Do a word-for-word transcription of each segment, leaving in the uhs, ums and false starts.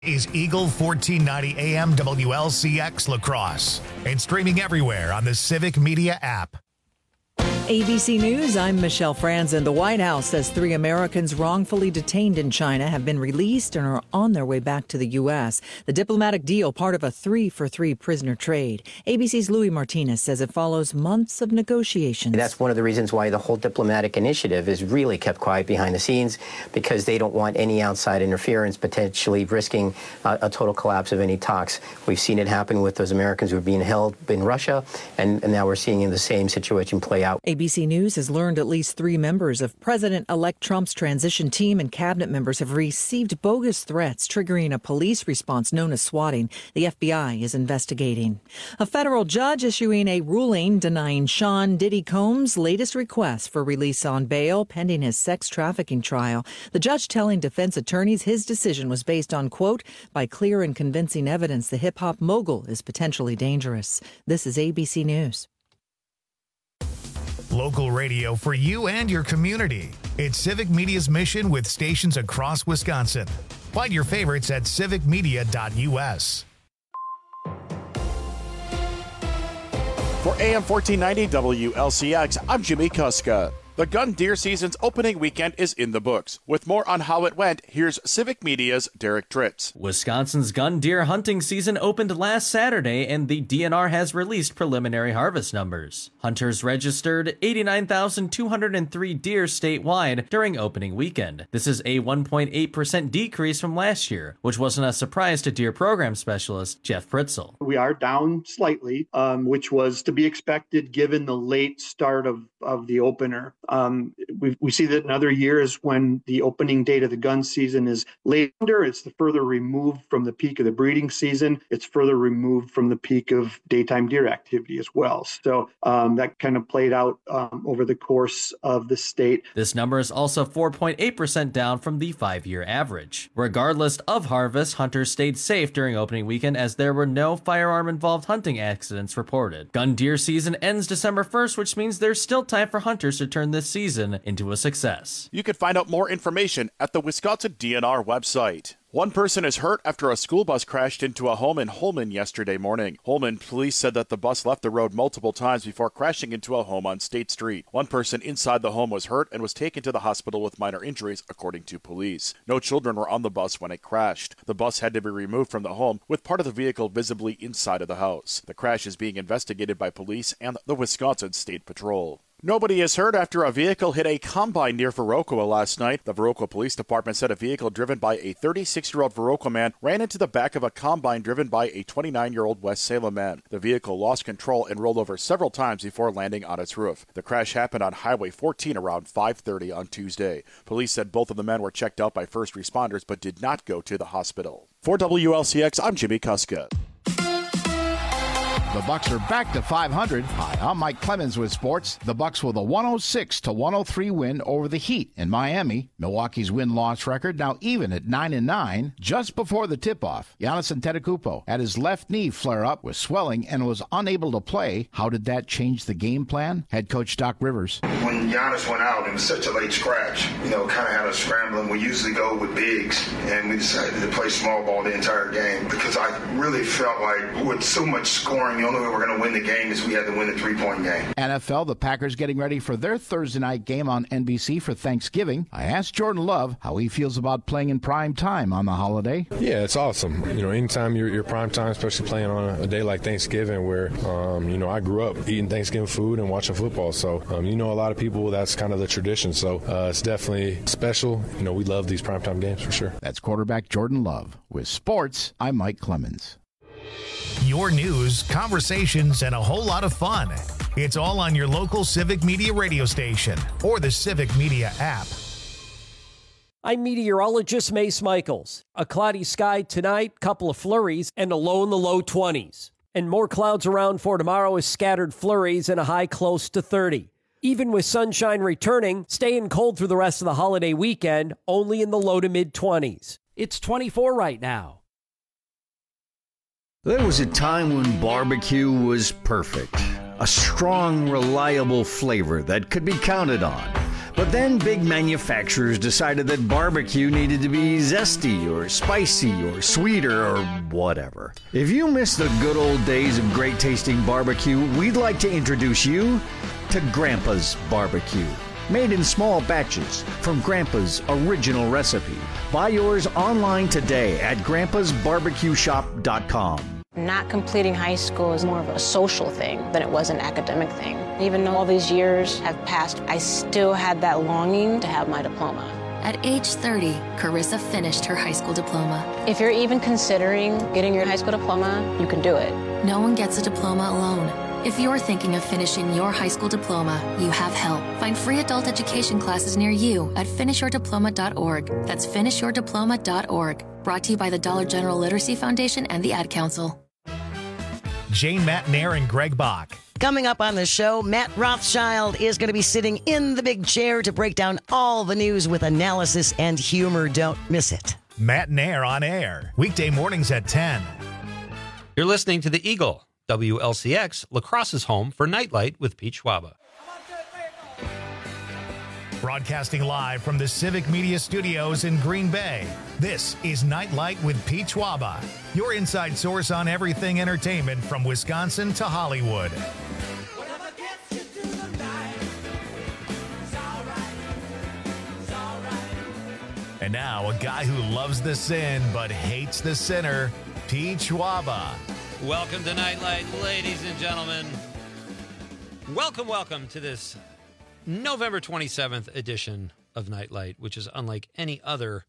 Is Eagle fourteen ninety A M W L C X Lacrosse and streaming everywhere on the Civic Media app. A B C News, I'm Michelle Franzen. The White House says three Americans wrongfully detained in China have been released and are on their way back to the U S. The diplomatic deal, part of a three-for-three prisoner trade. A B C's Louis Martinez says it follows months of negotiations. That's one of the reasons why the whole diplomatic initiative is really kept quiet behind the scenes, because they don't want any outside interference, potentially risking uh, a total collapse of any talks. We've seen it happen with those Americans who are being held in Russia, and, and now we're seeing the same situation play out. A B C News has learned at least three members of President-elect Trump's transition team and cabinet members have received bogus threats, triggering a police response known as swatting. The F B I is investigating. A federal judge issuing a ruling denying Sean Diddy Combs' latest request for release on bail pending his sex trafficking trial. The judge telling defense attorneys his decision was based on, quote, by clear and convincing evidence the hip-hop mogul is potentially dangerous. This is A B C News. Local radio for you and your community. It's Civic Media's mission with stations across Wisconsin. Find your favorites at civic media dot U S. For A M fourteen ninety W L C X, I'm Jimmy Kuska. The gun deer season's opening weekend is in the books. With more on how it went, here's Civic Media's Derek Tritz. Wisconsin's gun deer hunting season opened last Saturday, and the D N R has released preliminary harvest numbers. Hunters registered eighty-nine thousand two hundred three deer statewide during opening weekend. This is a one point eight percent decrease from last year, which wasn't a surprise to deer program specialist Jeff Pritzel. We are down slightly, um, which was to be expected given the late start of, of the opener. Um, we, we see that in other years when the opening date of the gun season is later, it's the further removed from the peak of the breeding season. It's further removed from the peak of daytime deer activity as well. So um, that kind of played out um, over the course of the state. This number is also four point eight percent down from the five-year average. Regardless of harvest, hunters stayed safe during opening weekend as there were no firearm-involved hunting accidents reported. Gun deer season ends December first, which means there's still time for hunters to turn this season into a success. You can find out more information at the Wisconsin D N R website. One person is hurt after a school bus crashed into a home in Holmen yesterday morning. Holmen police said that the bus left the road multiple times before crashing into a home on State Street. One person inside the home was hurt and was taken to the hospital with minor injuries, according to police. No children were on the bus when it crashed. The bus had to be removed from the home, with part of the vehicle visibly inside of the house. The crash is being investigated by police and the Wisconsin State Patrol. Nobody is hurt after a vehicle hit a combine near Viroqua last night. The Viroqua Police Department said a vehicle driven by a thirty-six-year-old Viroqua man ran into the back of a combine driven by a twenty-nine-year-old West Salem man. The vehicle lost control and rolled over several times before landing on its roof. The crash happened on Highway fourteen around five thirty on Tuesday. Police said both of the men were checked out by first responders but did not go to the hospital. For W L C X, I'm Jimmy Kuska. The Bucks are back to five hundred. Hi, I'm Mike Clemens with sports. The Bucks with a one oh six to one oh three win over the Heat in Miami. Milwaukee's win-loss record now even at nine and nine. Just before the tip-off, Giannis Antetokounmpo had his left knee flare up with swelling and was unable to play. How did that change the game plan? Head coach Doc Rivers. When Giannis went out, it was such a late scratch. You know, kind of had us scrambling. We usually go with bigs, and we decided to play small ball the entire game because I really felt like with so much scoring, the only way we're going to win the game is we had to win the three-point game. N F L, the Packers getting ready for their Thursday night game on N B C for Thanksgiving. I asked Jordan Love how he feels about playing in prime time on the holiday. Yeah, it's awesome. You know, anytime you're, you're prime time, especially playing on a, a day like Thanksgiving where, um, you know, I grew up eating Thanksgiving food and watching football. So, um, you know, a lot of people, that's kind of the tradition. So uh, it's definitely special. You know, we love these primetime games for sure. That's quarterback Jordan Love. With sports, I'm Mike Clemens. Your news, conversations, and a whole lot of fun. It's all on your local Civic Media radio station or the Civic Media app. I'm meteorologist Mace Michaels. A cloudy sky tonight, couple of flurries, and a low in the low twenties. And more clouds around for tomorrow with scattered flurries and a high close to thirty. Even with sunshine returning, staying cold through the rest of the holiday weekend, only in the low to mid-twenties. It's twenty-four right now. There was a time when barbecue was perfect. A strong, reliable flavor that could be counted on. But then big manufacturers decided that barbecue needed to be zesty or spicy or sweeter or whatever. If you miss the good old days of great tasting barbecue, we'd like to introduce you to Grandpa's Barbecue. Made in small batches from Grandpa's original recipe. Buy yours online today at grandpas barbecue shop dot com. Not completing high school is more of a social thing than it was an academic thing. Even though all these years have passed, I still had that longing to have my diploma. At age thirty, Carissa finished her high school diploma. If you're even considering getting your high school diploma, you can do it. No one gets a diploma alone. If you're thinking of finishing your high school diploma, you have help. Find free adult education classes near you at finish your diploma dot org. That's finish your diploma dot org. Brought to you by the Dollar General Literacy Foundation and the Ad Council. Jane Matnair and Greg Bach. Coming up on the show, Matt Rothschild is going to be sitting in the big chair to break down all the news with analysis and humor. Don't miss it. Matnair on air, weekday mornings at ten. You're listening to The Eagle, W L C X, La Crosse's home for Nightlight with Pete Schwaba. Broadcasting live from the Civic Media Studios in Green Bay, this is Nightlight with Pete Schwaba, your inside source on everything entertainment from Wisconsin to Hollywood. And now, a guy who loves the sin but hates the sinner, Pete Schwaba. Welcome to Nightlight, ladies and gentlemen. Welcome, welcome to this November twenty-seventh edition of Nightlight, which is unlike any other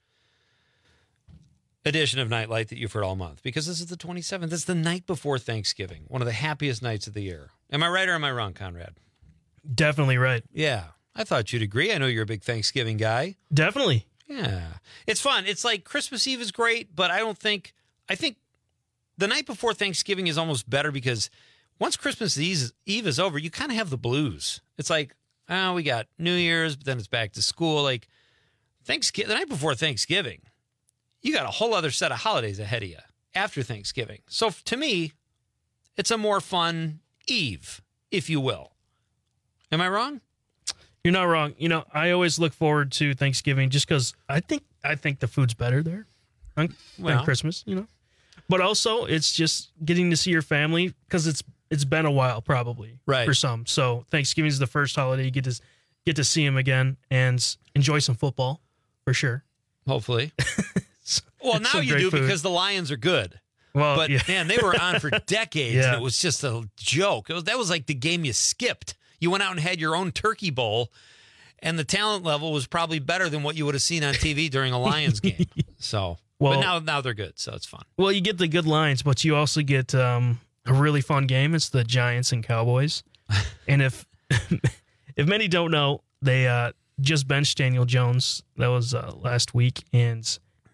edition of Nightlight that you've heard all month, because this is the twenty-seventh. It's the night before Thanksgiving, one of the happiest nights of the year. Am I right or am I wrong, Conrad? Definitely right. Yeah, I thought you'd agree. I know you're a big Thanksgiving guy. Definitely. Yeah. It's fun. It's like Christmas Eve is great, but I don't think, I think the night before Thanksgiving is almost better because once Christmas Eve is over, you kind of have the blues. It's like, oh, we got New Year's, but then it's back to school. Like Thanksgiving, the night before Thanksgiving, you got a whole other set of holidays ahead of you after Thanksgiving. So to me, it's a more fun eve, if you will. Am I wrong? You're not wrong. You know, I always look forward to Thanksgiving just because I think I think the food's better there on, well, on Christmas, you know. But also, it's just getting to see your family because it's it's been a while probably right. for some. So Thanksgiving is the first holiday you get to get to see them again and enjoy some football for sure. Hopefully. Well, now you do food. Because the Lions are good. Well, but yeah. man, they were on for decades. Yeah. And it was just a joke. It was, that was like the game you skipped. You went out and had your own turkey bowl, and the talent level was probably better than what you would have seen on T V during a Lions game. So, well, but now now they're good, so it's fun. Well, you get the good lines, but you also get um, a really fun game. It's the Giants and Cowboys, and if if many don't know, they uh, just benched Daniel Jones. That was uh, last week, and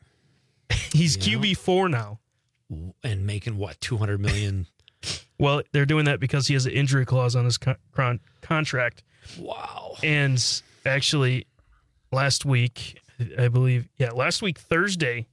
he's yeah. Q B four now, and making what two hundred million. Well, they're doing that because he has an injury clause on his con- contract. Wow. And actually, last week, I believe, yeah, last week, Thursday,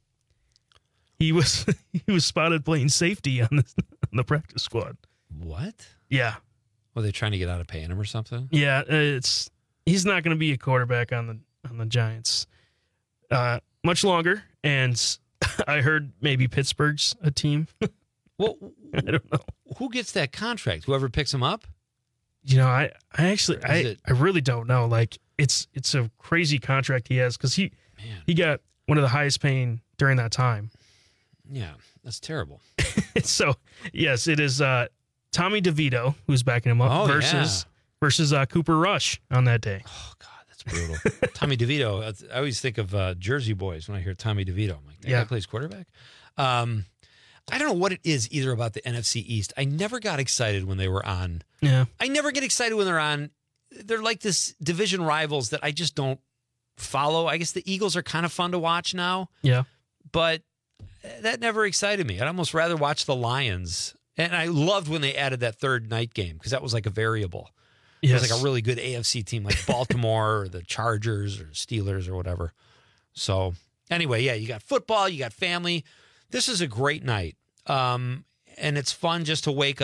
he was he was spotted playing safety on the, on the practice squad. What? Yeah. Were they trying to get out of paying him or something? Yeah, it's he's not going to be a quarterback on the on the Giants uh, much longer. And I heard maybe Pittsburgh's a team. Well, I don't know. Who gets that contract? Whoever picks him up? You know, I, I actually, I, it... I really don't know. Like, it's it's a crazy contract he has because he, Man. he got one of the highest paying during that time. Yeah, that's terrible. So, yes, it is uh, Tommy DeVito who's backing him up oh, versus yeah. versus uh, Cooper Rush on that day. Oh, God, that's brutal. Tommy DeVito, I always think of uh, Jersey Boys when I hear Tommy DeVito. I'm like, that yeah. guy plays quarterback? Um I don't know what it is either about the N F C East. I never got excited when they were on. Yeah. I never get excited when they're on. They're like this division rivals that I just don't follow. I guess the Eagles are kind of fun to watch now. Yeah. But that never excited me. I'd almost rather watch the Lions. And I loved when they added that third night game because that was like a variable. Yes. It was like a really good A F C team like Baltimore or the Chargers or Steelers or whatever. So anyway, yeah, you got football, you got family. This is a great night, um, and it's fun just to wake up.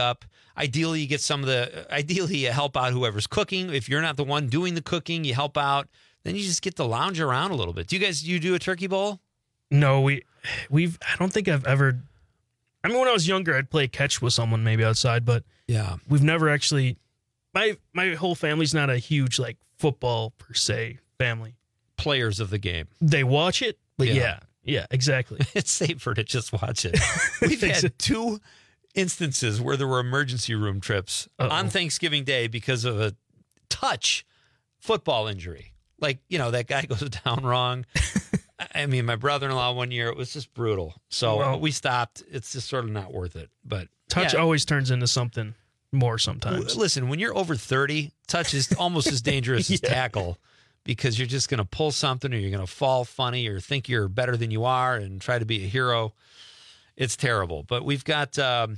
ideally, you get some of the, ideally, you help out whoever's cooking. If you're not the one doing the cooking, you help out. Then you just get to lounge around a little bit. Do you guys, you do a turkey bowl? No, we, we've, I don't think I've ever, I mean, when I was younger, I'd play catch with someone maybe outside, but yeah, we've never actually, my, my whole family's not a huge, like, football per se family. Players of the game. They watch it, but Yeah. yeah, yeah, exactly. It's safer to just watch it. We've had two instances where there were emergency room trips Uh-oh. on Thanksgiving Day because of a touch football injury. Like, you know, that guy goes down wrong. I mean, my brother-in-law one year, it was just brutal. So Well- we stopped. It's just sort of not worth it. But Touch yeah. always turns into something more sometimes. W- Listen, when you're over thirty, touch is almost as dangerous as Yeah. tackle because you're just going to pull something or you're going to fall funny or think you're better than you are and try to be a hero. It's terrible. But we've got um,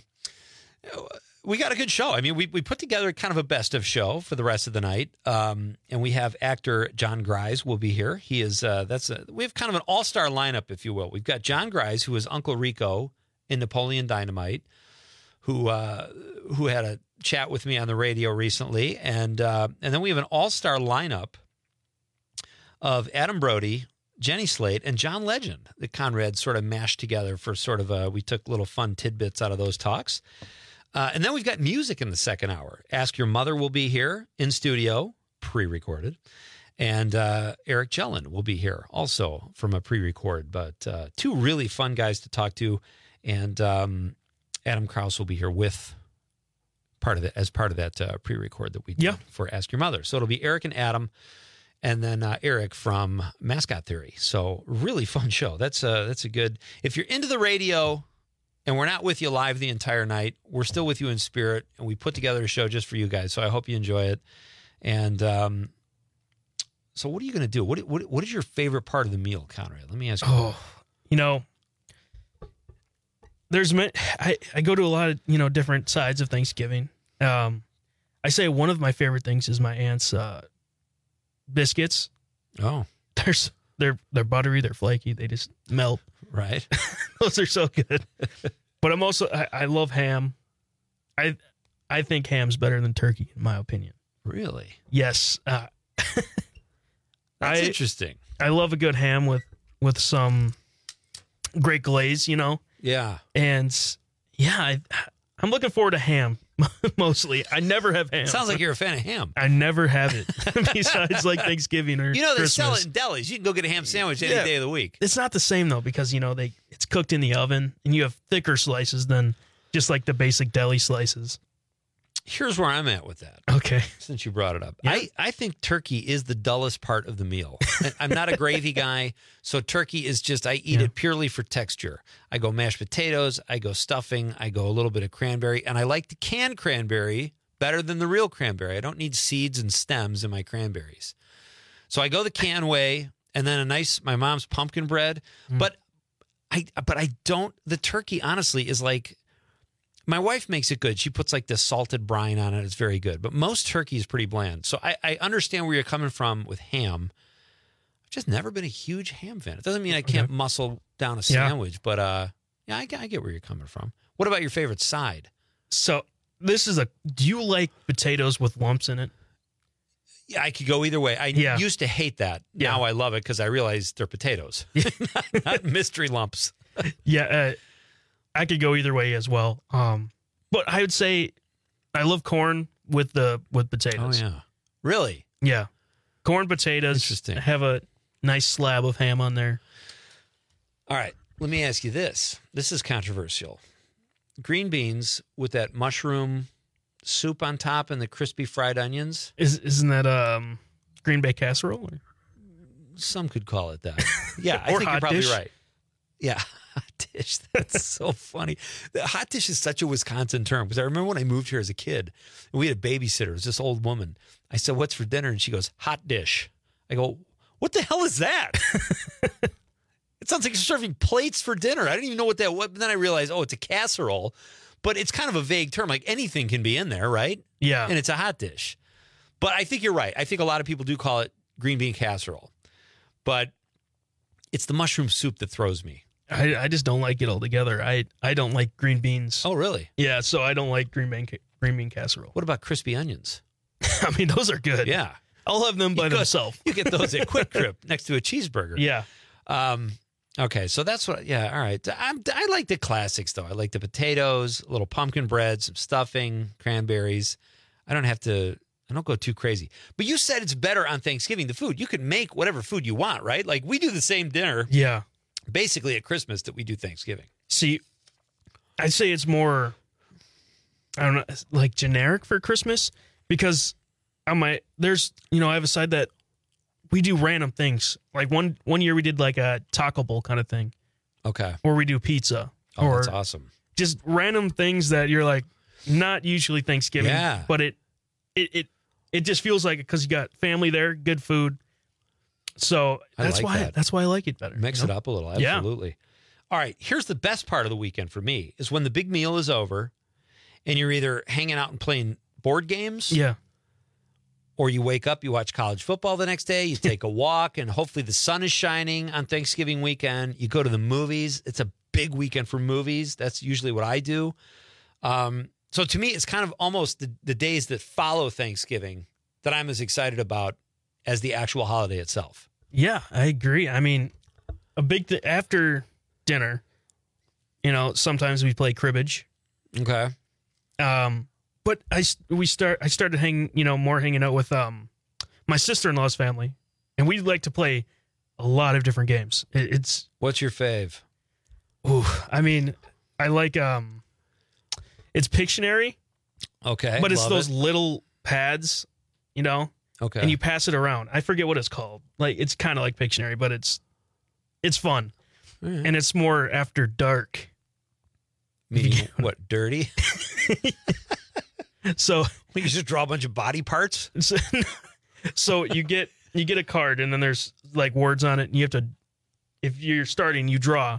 we got a good show. I mean, we we put together kind of a best of show for the rest of the night. Um, and we have actor John Grise will be here. He is uh, that's a, we have kind of an all-star lineup, if you will. We've got John Grise, who is Uncle Rico in Napoleon Dynamite, who uh, who had a chat with me on the radio recently, and uh, and then we have an all-star lineup of Adam Brody, Jenny Slate, and John Legend that Conrad sort of mashed together for sort of a, we took little fun tidbits out of those talks. Uh, and then we've got music in the second hour. Ask Your Mother will be here in studio, pre-recorded. And uh, Eric Jellin will be here also from a pre-record. But uh, two really fun guys to talk to. And um, Adam Krause will be here with part of it as part of that uh, pre-record that we did Yeah. for Ask Your Mother. So it'll be Eric and Adam, and then uh, Eric from Mascot Theory. So really fun show. That's a that's a good. If you're into the radio, and we're not with you live the entire night, we're still with you in spirit, and we put together a show just for you guys. So I hope you enjoy it. And um, so, what are you going to do? What, what what is your favorite part of the meal, Conrad? Let me ask you. Oh, you know, there's ma- I, I go to a lot of, you know, different sides of Thanksgiving. Um, I say one of my favorite things is my aunt's uh, biscuits. Oh, They're s- they're they're buttery, they're flaky, they just melt. Right. Those are so good. But I'm also I, I love ham. I I think ham's better than turkey in my opinion. Really? Yes. Uh, That's I, interesting. I love a good ham with with some great glaze, you know. Yeah. And yeah, I, I'm looking forward to ham mostly. I never have ham. Sounds like you're a fan of ham. I never have it besides like Thanksgiving or You know, they Christmas. sell it in delis. You can go get a ham sandwich any Yeah. day of the week. It's not the same though because you know they it's cooked in the oven and you have thicker slices than just like the basic deli slices. Here's where I'm at with that. Okay. Since you brought it up. I, I think turkey is the dullest part of the meal. And I'm not a gravy guy, so turkey is just, I eat Yeah. it purely for texture. I go mashed potatoes, I go stuffing, I go a little bit of cranberry, and I like the canned cranberry better than the real cranberry. I don't need seeds and stems in my cranberries. So I go the can way, and then a nice, my mom's pumpkin bread. Mm. But I, but I don't, the turkey honestly is like, my wife makes it good. She puts like this salted brine on it. It's very good. But most turkey is pretty bland. So I, I understand where you're coming from with ham. I've just never been a huge ham fan. It doesn't mean I can't Okay. muscle down a Yeah. sandwich, but uh, yeah, I, get- I get where you're coming from. What about your favorite side? So this is a. Do you like potatoes with lumps in it? Yeah, I could go either way. I Yeah. used to hate that. Yeah. Now I love it because I realize they're potatoes, not, not mystery lumps. Yeah, uh, I could go either way as well. Um, but I would say I love corn with the with Oh potatoes. yeah, really? Yeah, corn potatoes. Interesting. Have a nice slab of ham on there. All right, let me ask you this. This is controversial. Green beans with that mushroom soup on top and the crispy fried onions. Is isn't that um Green Bay casserole? Or? Some could call it that. Yeah, I Or think you're hot probably dish. right. Yeah, hot dish. That's so funny. The hot dish is such a Wisconsin term because I remember when I moved here as a kid, and we had a babysitter. It was this old woman. I said, "What's for dinner?" And she goes, "Hot dish." I go, "What the hell is that?" It sounds like you're serving plates for dinner. I didn't even know what that was. But then I realized, oh, it's a casserole. But it's kind of a vague term. Like anything can be in there, right? Yeah. And it's a hot dish. But I think you're right. I think a lot of people do call it green bean casserole. But it's the mushroom soup that throws me. I, I just don't like it altogether. I I don't like green beans. Oh, really? Yeah, so I don't like green bean ca- green bean casserole. What about crispy onions? I mean, those are good. Yeah. I'll have them by You go- themselves. You get those at Quick Trip next to a cheeseburger. Yeah. Um, okay, so that's what, yeah, all right. I'm, I like the classics, though. I like the potatoes, a little pumpkin bread, some stuffing, cranberries. I don't have to, I don't go too crazy. But you said it's better on Thanksgiving, the food. You can make whatever food you want, right? Like, we do the same dinner. Yeah. Basically at Christmas that we do Thanksgiving. See, I'd say it's more, I don't know, like generic for Christmas because on my, there's, you know, I have a side that we do random things. Like one one year we did like a taco bowl kind of thing. Okay. Or we do pizza. Oh, or that's awesome. Just random things that you're like, not usually Thanksgiving, Yeah. but it, it, it, it just feels like it because you got family there, good food. So I that's like why that. that's why I like it better. Mix you it know? up a little, Yeah. absolutely. All right, here's the best part of the weekend for me is when the big meal is over and you're either hanging out and playing board games. Yeah. Or you wake up, you watch college football the next day, you take a walk, and hopefully the sun is shining on Thanksgiving weekend. You go to the movies. It's a big weekend for movies. That's usually what I do. Um, so to me, it's kind of almost the, the days that follow Thanksgiving that I'm as excited about as the actual holiday itself. Yeah, I agree. I mean, a big th- after dinner, you know, sometimes we play cribbage. Okay. Um, but I s- we start I started hanging, you know, more hanging out with um my sister-in-law's family, and we like to play a lot of different games. It, it's What's your fave? Ooh, I mean, I like um, it's Pictionary. Okay, but it's love those it. little pads, you know. Okay. And you pass it around. I forget what it's called. Like it's kind of like Pictionary, but it's it's fun, right. and it's more after dark. Meaning what? Dirty. So you just draw a bunch of body parts. So, so you get you get a card, and then there's like words on it, and you have to, if you're starting, you draw.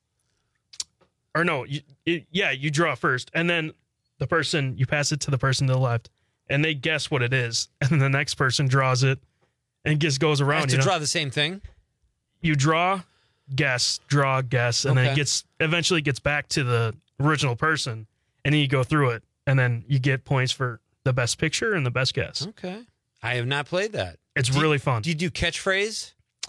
Or no, you, it, yeah, you draw first, and then the person you pass it to the person to the left, and they guess what it is, and then the next person draws it, and just goes I around. have you to know? draw the same thing. You draw, guess, draw, guess, and then Okay. it gets eventually gets back to the original person, and then you go through it, and then you get points for the best picture and the best guess. Okay. I have not played that. It's Do you- really fun. Do you do catchphrase?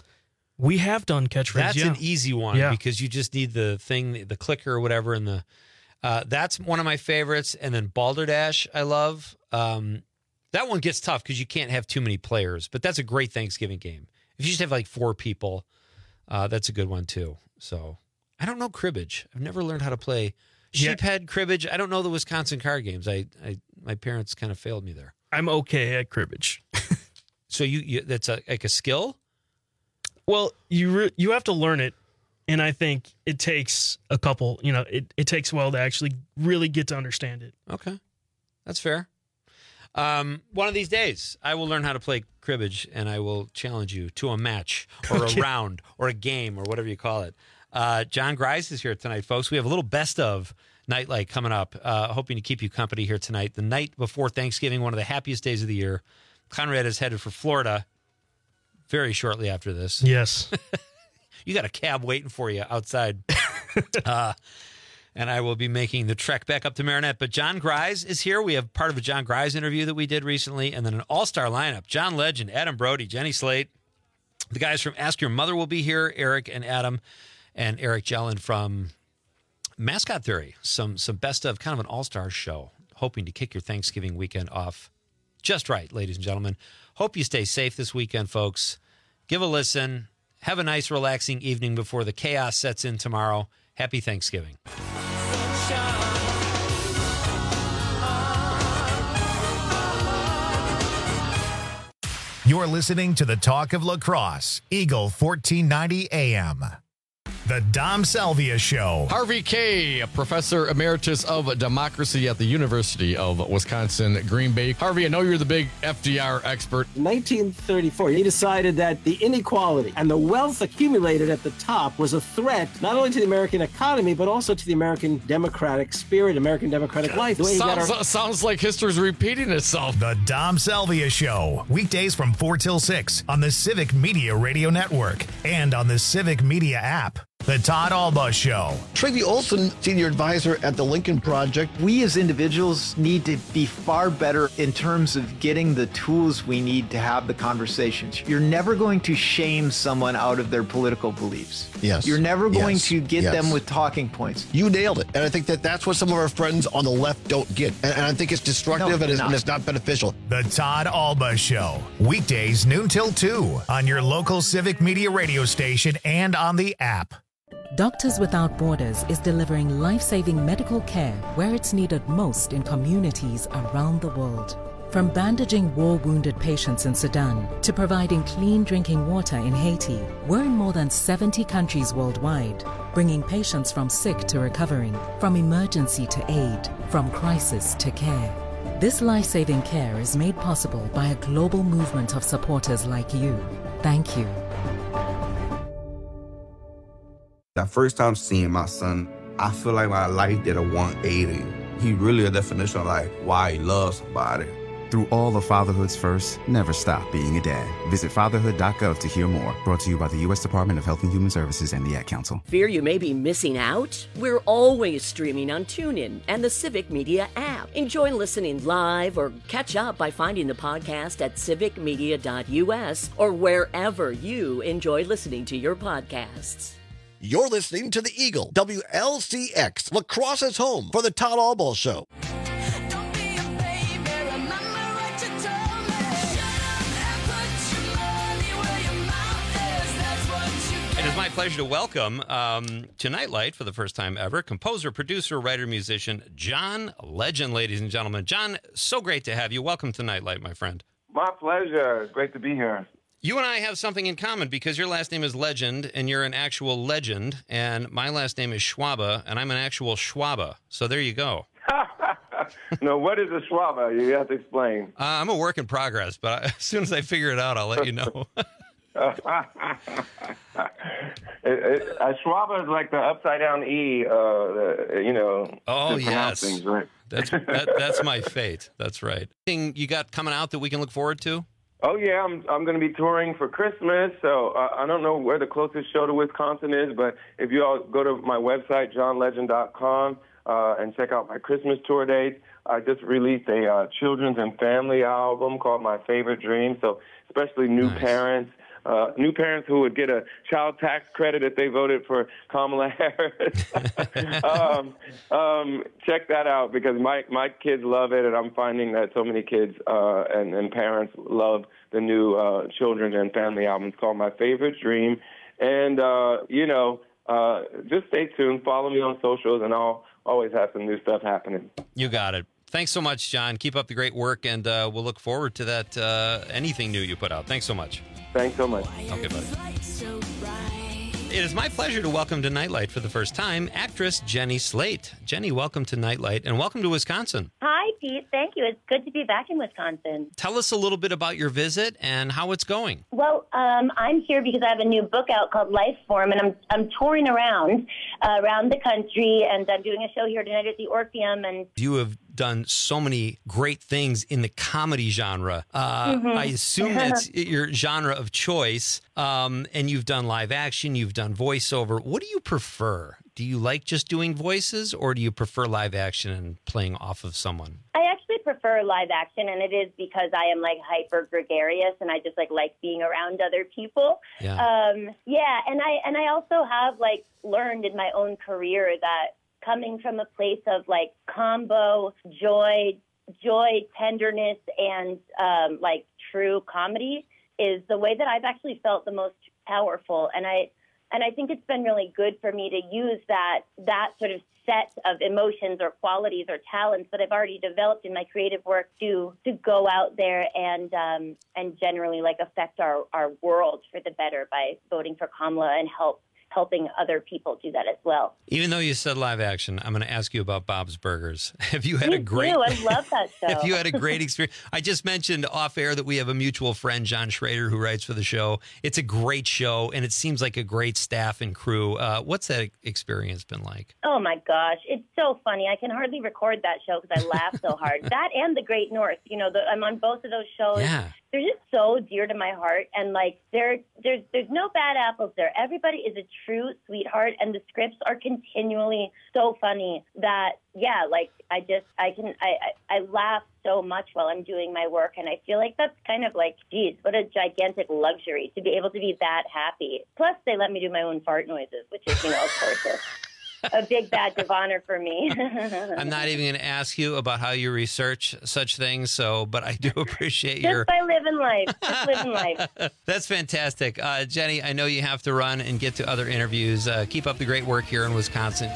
We have done catchphrase. That's yeah. an easy one Yeah. because you just need the thing, the clicker or whatever. And the uh, that's one of my favorites. And then Balderdash, I love. Um, that one gets tough because you can't have too many players, but that's a great Thanksgiving game. If you just have like four people, uh, that's a good one too. So I don't know cribbage. I've never learned how to play Yeah. sheephead cribbage. I don't know the Wisconsin card games. I, I my parents kind of failed me there. I'm okay at cribbage. So you, you that's a, like a skill. Well, you re- you have to learn it, and I think it takes a couple. You know, it, it takes a while to actually really get to understand it. Okay, that's fair. Um, one of these days, I will learn how to play cribbage, and I will challenge you to a match or Okay. a round or a game or whatever you call it. Uh, John Grice is here tonight, folks. We have a little best of Nightlight coming up. Uh, hoping to keep you company here tonight. The night before Thanksgiving, one of the happiest days of the year. Conrad is headed for Florida very shortly after this. Yes. You got a cab waiting for you outside. uh, and I will be making the trek back up to Marinette. But John Grice is here. We have part of a John Grice interview that we did recently, and then an all-star lineup. John Legend, Adam Brody, Jenny Slate. The guys from Ask Your Mother will be here, Eric and Adam, and Eric Jellin from Mascot Theory. Some, some best of, kind of an all-star show. Hoping to kick your Thanksgiving weekend off just right, ladies and gentlemen. Hope you stay safe this weekend, folks. Give a listen. Have a nice, relaxing evening before the chaos sets in tomorrow. Happy Thanksgiving. You're listening to the Talk of Lacrosse, Eagle fourteen ninety A M. The Dom Salvia Show. Harvey Kaye, Professor Emeritus of Democracy at the University of Wisconsin, Green Bay. Harvey, I know you're the big F D R expert. In nineteen thirty-four, he decided that the inequality and the wealth accumulated at the top was a threat not only to the American economy, but also to the American democratic spirit, American democratic life. The way he got Sounds, our- sounds like history's repeating itself. The Dom Salvia Show. Weekdays from four till six on the Civic Media Radio Network and on the Civic Media app. The Todd Alba Show. Tracy Olson, senior advisor at the Lincoln Project. We as individuals need to be far better in terms of getting the tools we need to have the conversations. You're never going to shame someone out of their political beliefs. Yes. You're never going yes. to get yes. them with talking points. You nailed it. And I think that that's what some of our friends on the left don't get. And, and I think it's destructive no, and, it's, and it's not beneficial. The Todd Alba Show. Weekdays noon till two on your local Civic Media radio station and on the app. Doctors Without Borders is delivering life-saving medical care where it's needed most in communities around the world. From bandaging war-wounded patients in Sudan to providing clean drinking water in Haiti, we're in more than seventy countries worldwide, bringing patients from sick to recovering, from emergency to aid, from crisis to care. This life-saving care is made possible by a global movement of supporters like you. Thank you. That first time seeing my son, I feel like my life did a one eighty. He really a definition of like why he loves somebody. Through all of fatherhood's first, never stop being a dad. Visit fatherhood dot gov to hear more. Brought to you by the U S Department of Health and Human Services and the Ad Council. Fear you may be missing out? We're always streaming on TuneIn and the Civic Media app. Enjoy listening live or catch up by finding the podcast at civic media dot u s or wherever you enjoy listening to your podcasts. You're listening to the Eagle, W L C X, La Crosse's home for the Todd Alba Show. It is my pleasure to welcome um, to Nightlight for the first time ever, composer, producer, writer, musician, John Legend, ladies and gentlemen. John, so great to have you. Welcome to Nightlight, my friend. My pleasure. Great to be here. You and I have something in common because your last name is Legend and you're an actual legend, and my last name is Schwaba and I'm an actual Schwaba. So there you go. No, what is a Schwaba? You have to explain. Uh, I'm a work in progress, but I, as soon as I figure it out, I'll let you know. it, it, a Schwaba is like the upside down E, uh, the, you know. Oh, yes. Things, right? That's that, that's my fate. That's right. Anything you got coming out that we can look forward to? Oh, yeah, I'm I'm going to be touring for Christmas, so uh, I don't know where the closest show to Wisconsin is, but if you all go to my website, john legend dot com, uh, and check out my Christmas tour dates, I just released a uh, children's and family album called My Favorite Dream, so especially new nice. parents, uh, new parents who would get a child tax credit if they voted for Kamala Harris. um, um, check that out because my, my kids love it, and I'm finding that so many kids uh, and, and parents love the new uh, children's and family album. It's called My Favorite Dream. And, uh, you know, uh, just stay tuned. Follow me on socials, and I'll always have some new stuff happening. You got it. Thanks so much, John. Keep up the great work, and uh, we'll look forward to that, uh, anything new you put out. Thanks so much. Thanks so much. Okay, bye. It is my pleasure to welcome to Nightlight for the first time actress Jenny Slate. Jenny, welcome to Nightlight, and welcome to Wisconsin. Hi, Pete. Thank you. It's good to be back in Wisconsin. Tell us a little bit about your visit and how it's going. Well, um, I'm here because I have a new book out called Life Form, and I'm I'm touring around uh, around the country, and I'm doing a show here tonight at the Orpheum. And you have done so many great things in the comedy genre. Uh, mm-hmm. I assume that's your genre of choice. Um, and you've done live action, you've done voiceover. What do you prefer? Do you like just doing voices, or do you prefer live action and playing off of someone? I actually prefer live action, and it is because I am like hyper gregarious, and I just like like being around other people. Yeah. Um, yeah, and I and I also have like learned in my own career that coming from a place of like combo joy, joy, tenderness, and um, like true comedy is the way that I've actually felt the most powerful. And I and I think it's been really good for me to use that that sort of set of emotions or qualities or talents that I've already developed in my creative work to to go out there and um, and generally like affect our, our world for the better by voting for Kamala and help helping other people do that as well. Even though you said live action, I'm going to ask you about Bob's Burgers. Have you had Me a great? Too. I love that show. Have you had a great experience? I just mentioned off air that we have a mutual friend, John Schrader, who writes for the show. It's a great show, and it seems like a great staff and crew. Uh, what's that experience been like? Oh my gosh, it's so funny. I can hardly record that show because I laugh so hard. That and The Great North. You know, the, I'm on both of those shows. Yeah. they're just so dear to my heart. And like, there, there's, there's no bad apples there. Everybody is a true sweetheart, and the scripts are continually so funny that, yeah, like I just, I can, I, I, I laugh so much while I'm doing my work. And I feel like that's kind of like, geez, what a gigantic luxury to be able to be that happy. Plus they let me do my own fart noises, which is, you know, of course, a, a big badge of honor for me. I'm not even going to ask you about how you research such things, so, but I do appreciate Just your... by living life. Just living life. That's fantastic. Uh, Jenny, I know you have to run and get to other interviews. Uh, keep up the great work here in Wisconsin.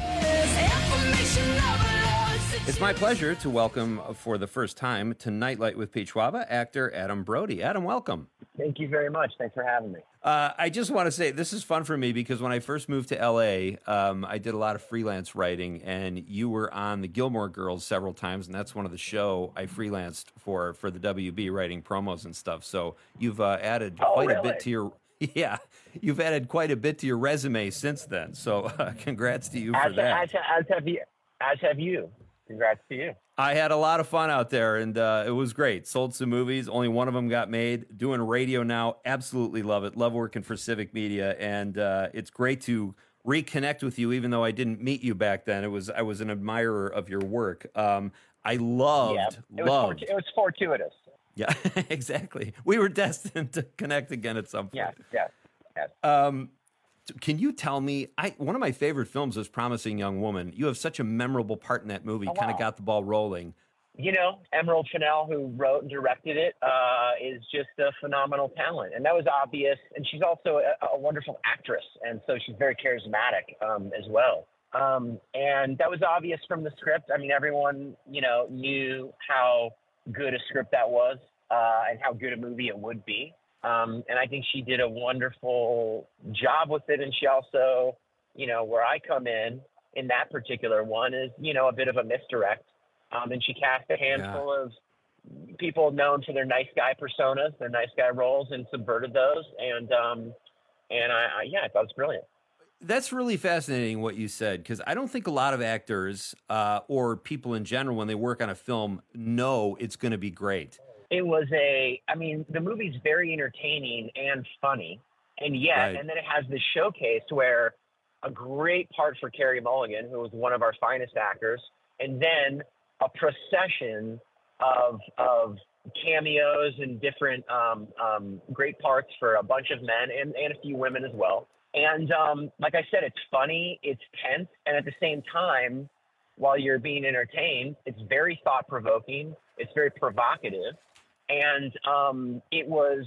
It's my pleasure to welcome for the first time to Nightlight with Pete Schwaba, actor Adam Brody. Adam, welcome. Thank you very much. Thanks for having me. Uh, I just want to say this is fun for me because when I first moved to L A, um, I did a lot of freelance writing, and you were on the Gilmore Girls several times, and that's one of the show I freelanced for for the W B, writing promos and stuff. So you've uh, added Oh, quite a really? bit to your yeah, you've added quite a bit to your resume since then. So uh, congrats to you for As, that. as, as have you. As have you. Congrats to you. I had a lot of fun out there, and uh, it was great. Sold some movies. Only one of them got made. Doing radio now. Absolutely love it. Love working for Civic Media, and uh, it's great to reconnect with you, even though I didn't meet you back then. It was I was an admirer of your work. Um, I loved, Yeah, it was, loved. fort- it was fortuitous. Yeah, exactly. We were destined to connect again at some point. Yes, yes, yes. Um, can you tell me, I one of my favorite films is Promising Young Woman. You have such a memorable part in that movie, Oh, kind of wow. got the ball rolling. You know, Emerald Fennell, who wrote and directed it, uh, is just a phenomenal talent. And that was obvious. And she's also a, a wonderful actress. And so she's very charismatic um, as well. Um, and that was obvious from the script. I mean, everyone, you know, knew how good a script that was uh, and how good a movie it would be. Um, and I think she did a wonderful job with it. And she also, you know, where I come in, in that particular one is, you know, a bit of a misdirect. Um, and she cast a handful yeah. of people known for their nice guy personas, their nice guy roles, and subverted those. And, um, and I, I, yeah, I thought it was brilliant. That's really fascinating what you said, because I don't think a lot of actors uh, or people in general, when they work on a film, know it's going to be great. It was a, I mean, the movie's very entertaining and funny. And yet, Right. and then it has this showcase where a great part for Carey Mulligan, who was one of our finest actors, and then a procession of of cameos and different um, um, great parts for a bunch of men and, and a few women as well. And um, like I said, it's funny, it's tense, and at the same time, while you're being entertained, it's very thought-provoking, it's very provocative, and um, it was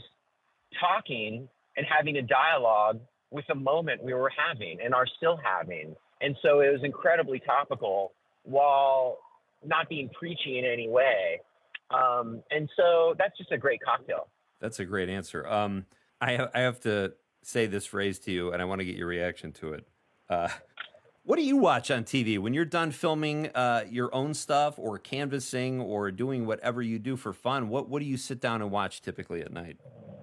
talking and having a dialogue with the moment we were having and are still having. And so it was incredibly topical while not being preachy in any way. Um, and so that's just a great cocktail. That's a great answer. Um, I, ha- I have to say this phrase to you, and I want to get your reaction to it. Uh, what do you watch on T V when you're done filming uh, your own stuff or canvassing or doing whatever you do for fun? What, what do you sit down and watch typically at night?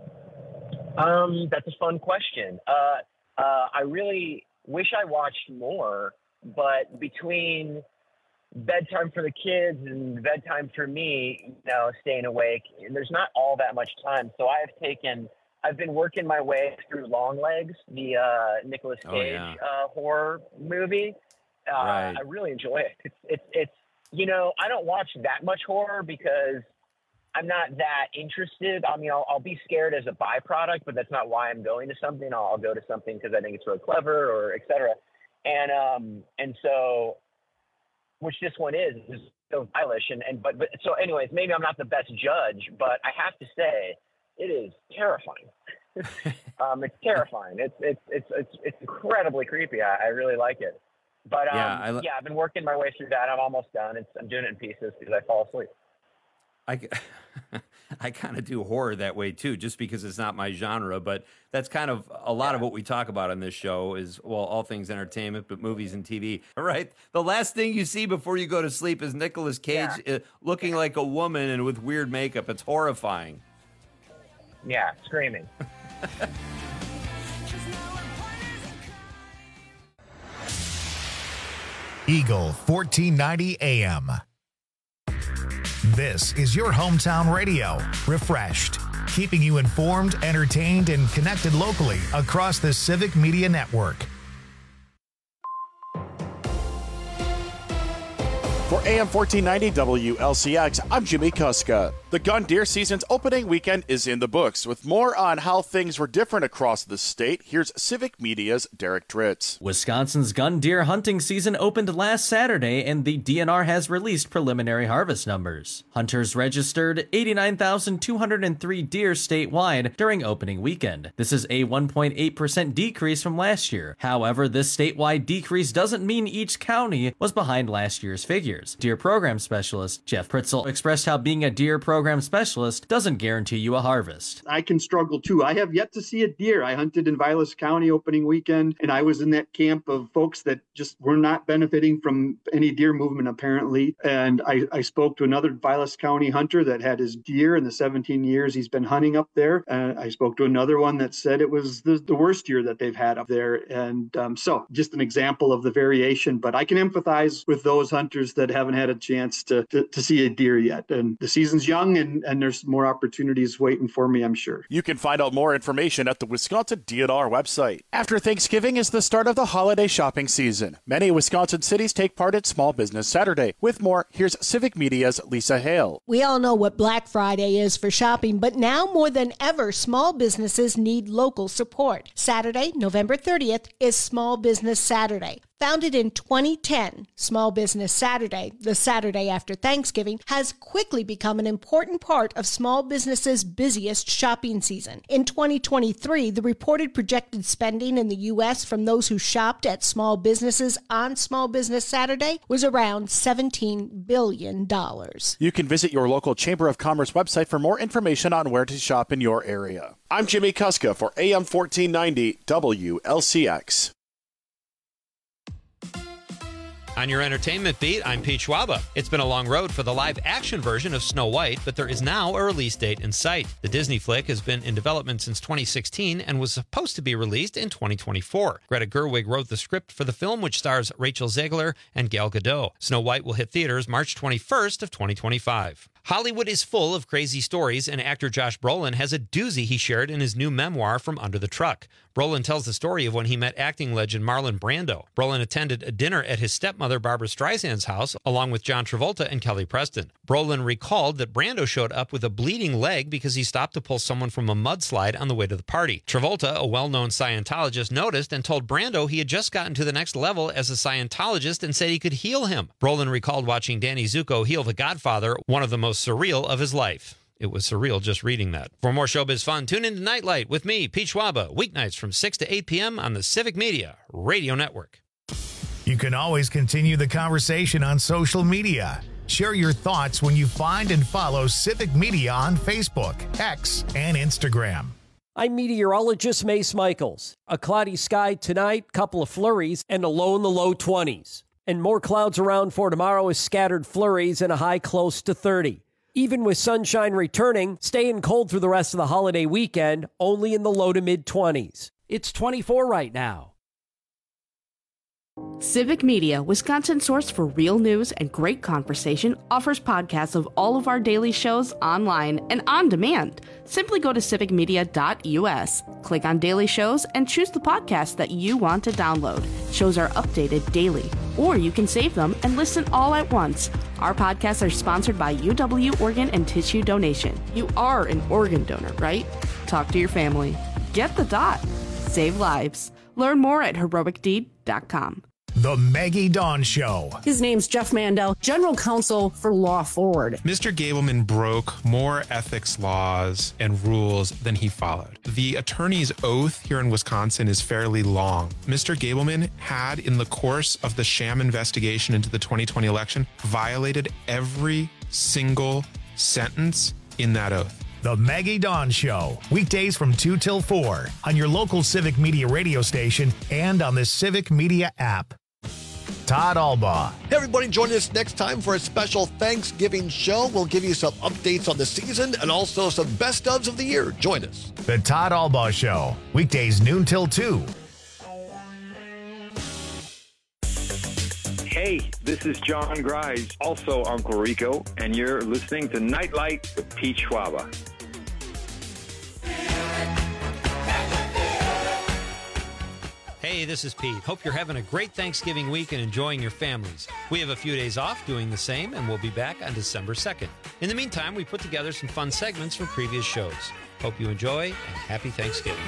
Um, that's a fun question. Uh, uh, I really wish I watched more, but between bedtime for the kids and bedtime for me, you know, staying awake, there's not all that much time. So I have taken, I've been working my way through Longlegs, the uh, Nicolas Cage Oh, yeah. uh, horror movie. Uh, Right. I really enjoy it. It's, it's, it's, you know, I don't watch that much horror because I'm not that interested. I mean, I'll, I'll be scared as a byproduct, but that's not why I'm going to something. I'll, I'll go to something because I think it's really clever or et cetera. And, um, and so, which this one is, is so stylish. And, and, but, but, so anyways, maybe I'm not the best judge, but I have to say it is terrifying. um, it's terrifying. It's, it's, it's, it's, it's incredibly creepy. I, I really like it. But, um, Yeah, yeah, I lo- I've been working my way through that. I'm almost done. It's, I'm doing it in pieces because I fall asleep. I, I kind of do horror that way too, just because it's not my genre. But that's kind of a lot of what we talk about on this show is, well, all things entertainment, but movies and T V. All right. The last thing you see before you go to sleep is Nicolas Cage uh, looking like a woman and with weird makeup. It's horrifying. Yeah, screaming. Eagle fourteen ninety A M. This is your hometown radio, refreshed. keeping you informed, entertained, and connected locally across the Civic Media Network. For A M fourteen ninety W L C X, I'm Jimmy Kuska. The gun deer season's opening weekend is in the books. With more on how things were different across the state, here's Civic Media's Derek Tritz. Wisconsin's gun deer hunting season opened last Saturday, and the D N R has released preliminary harvest numbers. Hunters registered eighty-nine thousand two hundred three deer statewide during opening weekend. This is a one point eight percent decrease from last year. However, this statewide decrease doesn't mean each county was behind last year's figures. Deer program specialist Jeff Pritzel expressed how being a deer program specialist doesn't guarantee you a harvest. I can struggle too. I have yet to see a deer. I hunted in Vilas County opening weekend, and I was in that camp of folks that just were not benefiting from any deer movement apparently. And I, I spoke to another Vilas County hunter that had his deer in the seventeen years he's been hunting up there. And I spoke to another one that said it was the, the worst year that they've had up there. And um, so just an example of the variation, but I can empathize with those hunters that haven't had a chance to, to, to see a deer yet. And the season's young, and, and there's more opportunities waiting for me, I'm sure. You can find out more information at the Wisconsin D N R website. After Thanksgiving is the start of the holiday shopping season. Many Wisconsin cities take part in Small Business Saturday. With more, here's Civic Media's Lisa Hale. We all know what Black Friday is for shopping, but now more than ever, small businesses need local support. Saturday, November thirtieth, is Small Business Saturday. Founded in twenty ten, Small Business Saturday, the Saturday after Thanksgiving, has quickly become an important part of small businesses' busiest shopping season. In twenty twenty-three, the reported projected spending in the U S from those who shopped at small businesses on Small Business Saturday was around seventeen billion dollars. You can visit your local Chamber of Commerce website for more information on where to shop in your area. I'm Jimmy Kuska for A M fourteen ninety W L C X. On your entertainment beat, I'm Pete Schwaba. It's been a long road for the live-action version of Snow White, but there is now a release date in sight. The Disney flick has been in development since twenty sixteen and was supposed to be released in twenty twenty-four. Greta Gerwig wrote the script for the film, which stars Rachel Zegler and Gal Gadot. Snow White will hit theaters March twenty-first of twenty twenty-five. Hollywood is full of crazy stories, and actor Josh Brolin has a doozy he shared in his new memoir, From Under the Truck. Brolin tells the story of when he met acting legend Marlon Brando. Brolin attended a dinner at his stepmother Barbara Streisand's house, along with John Travolta and Kelly Preston. Brolin recalled that Brando showed up with a bleeding leg because he stopped to pull someone from a mudslide on the way to the party. Travolta, a well-known Scientologist, noticed and told Brando he had just gotten to the next level as a Scientologist and said he could heal him. Brolin recalled watching Danny Zuko heal The Godfather, one of the most surreal of his life. It was surreal just reading that. For more showbiz fun, tune in to Nightlight with me, Pete Schwaba, weeknights from six to eight p.m. on the Civic Media Radio Network. You can always continue the conversation on social media. Share your thoughts when you find and follow Civic Media on Facebook, X, and Instagram. I'm meteorologist Mace Michaels. A cloudy sky tonight, couple of flurries, and a low in the low twenties. And more clouds around for tomorrow with scattered flurries and a high close to thirty. Even with sunshine returning, staying cold through the rest of the holiday weekend, only in the low to mid-twenties. It's twenty-four right now. Civic Media, Wisconsin's source for real news and great conversation, offers podcasts of all of our daily shows online and on demand. Simply go to civic media dot u s, click on daily shows, and choose the podcast that you want to download. Shows are updated daily, or you can save them and listen all at once. Our podcasts are sponsored by U W Organ and Tissue Donation. You are an organ donor, right? Talk to your family. Get the dot. Save lives. Learn more at heroic deed dot com. The Maggie Dawn Show. His name's Jeff Mandel, General Counsel for Law Forward. Mister Gableman broke more ethics laws and rules than he followed. The attorney's oath here in Wisconsin is fairly long. Mister Gableman had, in the course of the sham investigation into the twenty twenty election, violated every single sentence in that oath. The Maggie Dawn Show, weekdays from two till four on your local Civic Media radio station and on the Civic Media app. Todd Albaugh. Hey, everybody, join us next time for a special Thanksgiving show. We'll give you some updates on the season and also some best ofs of the year. Join us. The Todd Albaugh Show, weekdays noon till two. Hey, this is John Grise, also Uncle Rico, and you're listening to Nightlight with Pete Schwaba. Hey, this is Pete. Hope you're having a great Thanksgiving week and enjoying your families. We have a few days off doing the same, and we'll be back on December second. In the meantime, we put together some fun segments from previous shows. Hope you enjoy, and happy Thanksgiving.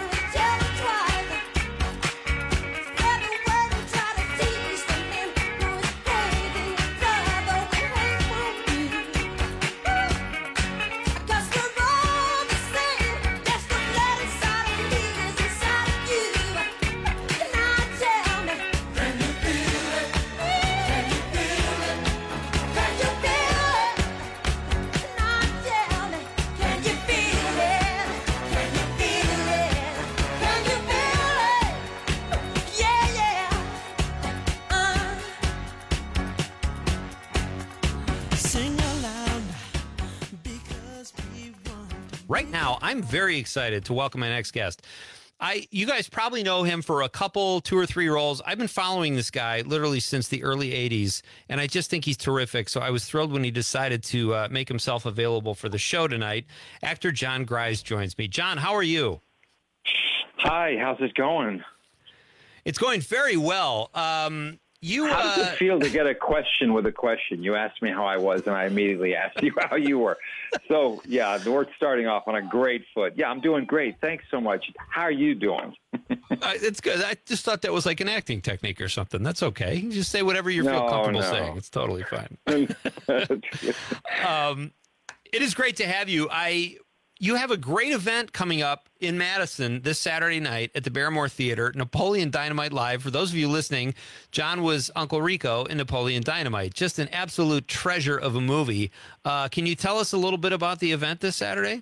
Right now, I'm very excited to welcome my next guest. I, you guys probably know him for a couple, two or three roles. I've been following this guy literally since the early eighties, and I just think he's terrific. So I was thrilled when he decided to uh, make himself available for the show tonight. Actor John Gries joins me. John, how are you? Hi, how's it going? It's going very well. Um, you, how does uh, it feel to get a question with a question? You asked me how I was, and I immediately asked you how you were. So, yeah, we're starting off on a great foot. Yeah, I'm doing great. Thanks so much. How are you doing? uh, it's good. I just thought that was like an acting technique or something. That's okay. You just say whatever you feel No, comfortable no. saying. It's totally fine. um, it is great to have you. I you have a great event coming up in Madison this Saturday night at the Barrymore Theater, Napoleon Dynamite Live. For those of you listening, John was Uncle Rico in Napoleon Dynamite. Just an absolute treasure of a movie. Uh, can you tell us a little bit about the event this Saturday?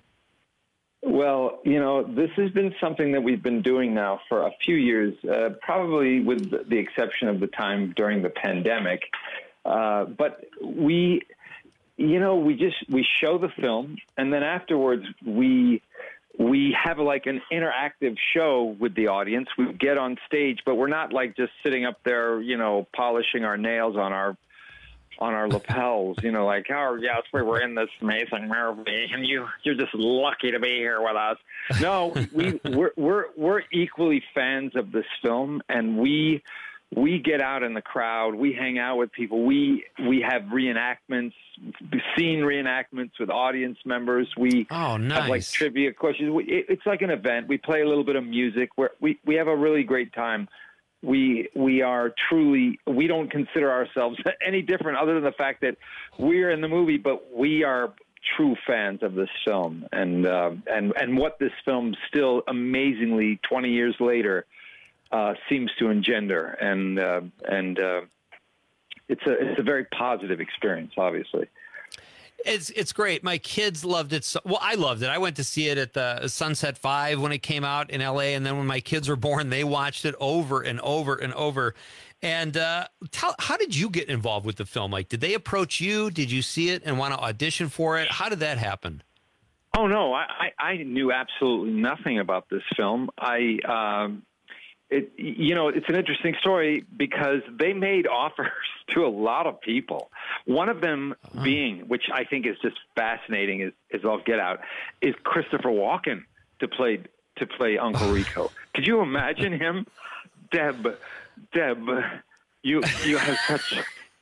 Well, you know, this has been something that we've been doing now for a few years, uh, probably with the exception of the time during the pandemic. Uh, but we, you know, we just, we show the film, and then afterwards we, we have like an interactive show with the audience. We get on stage, but we're not like just sitting up there, you know, polishing our nails on our on our lapels, you know, like, oh, yes, we were in this amazing movie, and you, you're just lucky to be here with us. No, we, we're, we're, we're equally fans of this film, and we, we get out in the crowd, we hang out with people, we, we have reenactments, scene reenactments with audience members. We oh, nice. have like trivia questions. We, it, it's like an event. We play a little bit of music. We're, we, we have a really great time. We we are truly, we don't consider ourselves any different other than the fact that we're in the movie, but we are true fans of this film and uh, and and what this film still amazingly twenty years later uh, seems to engender, and uh, and uh, it's a it's a very positive experience, obviously. It's it's great. My kids loved it. So, well, I loved it. I went to see it at the Sunset Five when it came out in L A, and then when my kids were born, they watched it over and over and over. And uh, tell, how did you get involved with the film? Like, did they approach you? Did you see it and want to audition for it? How did that happen? Oh no, I, I, I knew absolutely nothing about this film. I. Um, It, you know, it's an interesting story because they made offers to a lot of people. One of them uh-huh. being, which I think is just fascinating, is, is all get out, is Christopher Walken to play to play Uncle Rico. Could you imagine him, Deb? Deb, you you have such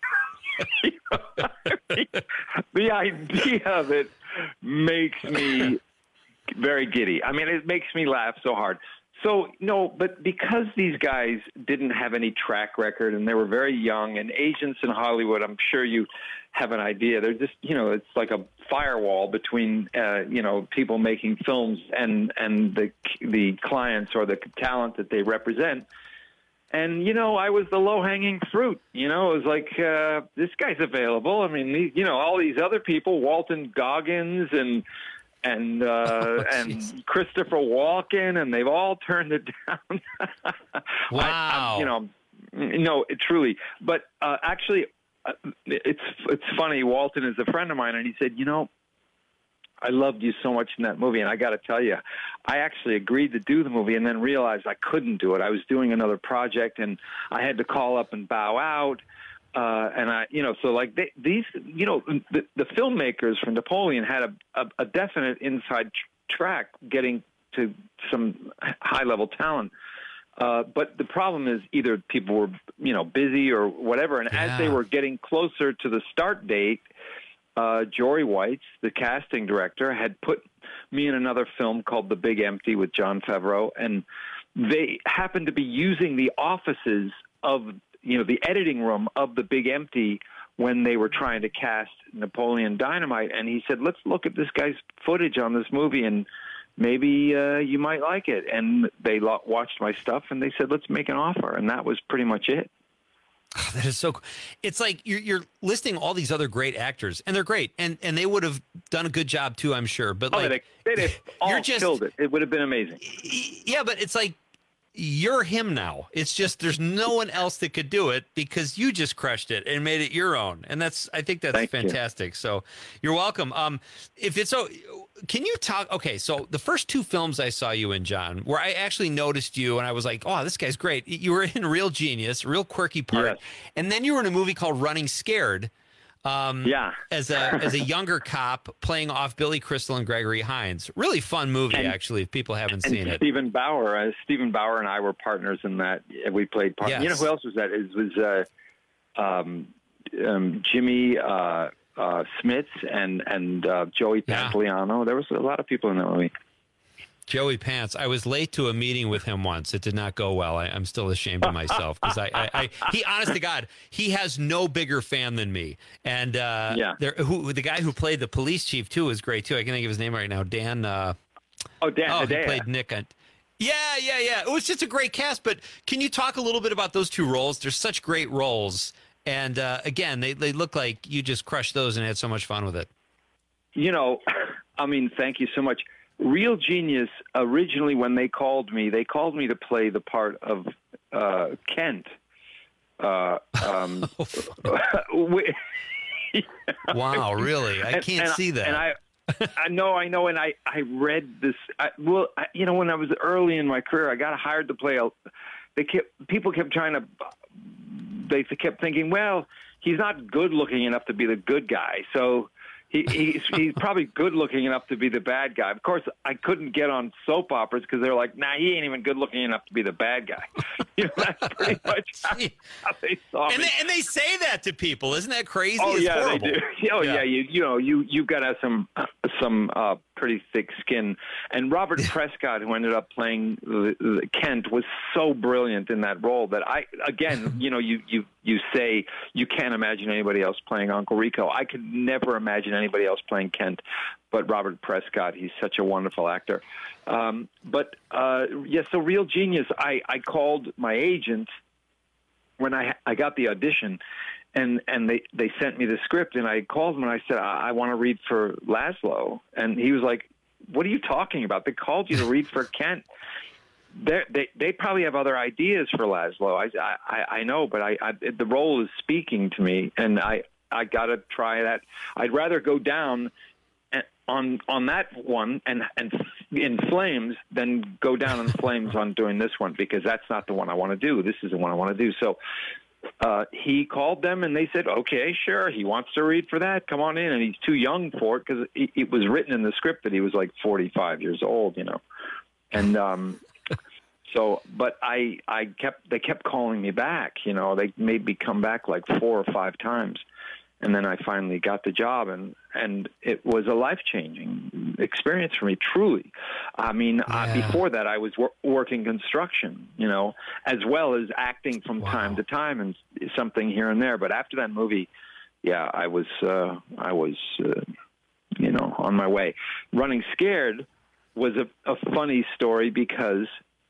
the idea of it makes me very giddy. I mean, it makes me laugh so hard. So, no, but because these guys didn't have any track record and they were very young, and agents in Hollywood, I'm sure you have an idea, they're just, you know, it's like a firewall between, uh, you know, people making films and, and the, the clients or the talent that they represent. And, you know, I was the low-hanging fruit. You know, it was like, uh, this guy's available. I mean, these, you know, all these other people, Walton Goggins and... and uh, oh, and Christopher Walken, and they've all turned it down. Wow. I, I, you know, no, it, truly. But uh, actually, uh, it's it's funny. Walton is a friend of mine, and he said, you know, I loved you so much in that movie, and I got to tell you, I actually agreed to do the movie and then realized I couldn't do it. I was doing another project, and I had to call up and bow out. Uh, and I, you know, so like they, these, you know, the, the filmmakers from Napoleon had a, a, a definite inside tr- track getting to some high level talent. Uh, but the problem is either people were, you know, busy or whatever. And Yeah. as they were getting closer to the start date, uh, Jory Weitz, the casting director, had put me in another film called The Big Empty with Jon Favreau. And they happened to be using the offices of, you know, the editing room of The Big Empty when they were trying to cast Napoleon Dynamite. And he said, let's look at this guy's footage on this movie and maybe uh, you might like it. And they lo- watched my stuff and they said, let's make an offer. And that was pretty much it. Oh, that is so cool. It's like you're, you're listing all these other great actors, and they're great, and and they would have done a good job too, I'm sure. But like, oh, they, they'd have all you're just killed it. It would have been amazing. Yeah, but it's like you're him now. It's just there's no one else that could do it because you just crushed it and made it your own, and that's I think that's Thank fantastic. You. So you're welcome. Um, if it's so. Can you talk? Okay, so the first two films I saw you in, John, where I actually noticed you and I was like, oh, this guy's great. You were in Real Genius, real quirky part. Yes. And then you were in a movie called Running Scared. Um, yeah. As a as a younger cop playing off Billy Crystal and Gregory Hines. Really fun movie, And- actually, if people haven't And seen it. Stephen Bauer, uh, Stephen Bauer and I were partners in that. We played part. Yes. You know who else was that? It was uh, um, um, Jimmy uh, uh, Smits and and uh, Joey Pantoliano. There was a lot of people in that movie. Joey Pants. I was late to a meeting with him once. It did not go well. I, I'm still ashamed of myself because I, I, I, he, honest to God, he has no bigger fan than me. And uh, Yeah. there, who the guy who played the police chief too is great too. I can't think of his name right now. Dan. Uh, oh, Dan. Oh, he Hedaya. played Nick. On, yeah, yeah, yeah. It was just a great cast. But can you talk a little bit about those two roles? They're such great roles. And uh, again, they they look like you just crushed those and had so much fun with it. You know, I mean, thank you so much. Real Genius, originally when they called me, they called me to play the part of uh, Kent. Uh, um, we- Wow, really? I And- can't and- see that. And I, I know, I know, and I, I read this. I, well, I, you know, when I was early in my career, I got hired to play a. They kept people kept trying to. They kept thinking, well, he's not good looking enough to be the good guy, so. He, he's, he's probably good looking enough to be the bad guy. Of course, I couldn't get on soap operas because they're like, nah, he ain't even good looking enough to be the bad guy. You know, that's pretty much how, how they saw and me. they, and they say that to people. Isn't that crazy? Oh It's yeah, horrible. they do. Oh yeah, you you know you you got to have some some uh, pretty thick skin. And Robert Prescott, who ended up playing the, the Kent, was so brilliant in that role that I again, you know, you you you say you can't imagine anybody else playing Uncle Rico. I could never imagine anybody else playing Kent, but Robert Prescott. He's such a wonderful actor. Um, but uh, yeah, so Real Genius. I I called my agent when I I got the audition. And and they, they sent me the script, and I called him and I said, I, I want to read for Laszlo. And he was like, what are you talking about? They called you to read for Kent. They're, they they probably have other ideas for Laszlo. I I, I know, but I, I the role is speaking to me, and I, I got to try that. I'd rather go down on on that one and and in flames than go down in flames on doing this one, because that's not the one I want to do. This is the one I want to do. So. Uh, he called them and they said, okay, sure. He wants to read for that. Come on in. And he's too young for it because it, it was written in the script that he was like forty-five years old, you know? And, um, so, but I, I kept, they kept calling me back, you know, they made me come back like four or five times. And then I finally got the job, and, and it was a life-changing experience for me, truly. I mean, yeah. uh, before that, I was wor- working construction, you know, as well as acting from wow. time to time and something here and there. But after that movie, yeah, I was, uh, I was, uh, you know, on my way. Running Scared was a, a funny story because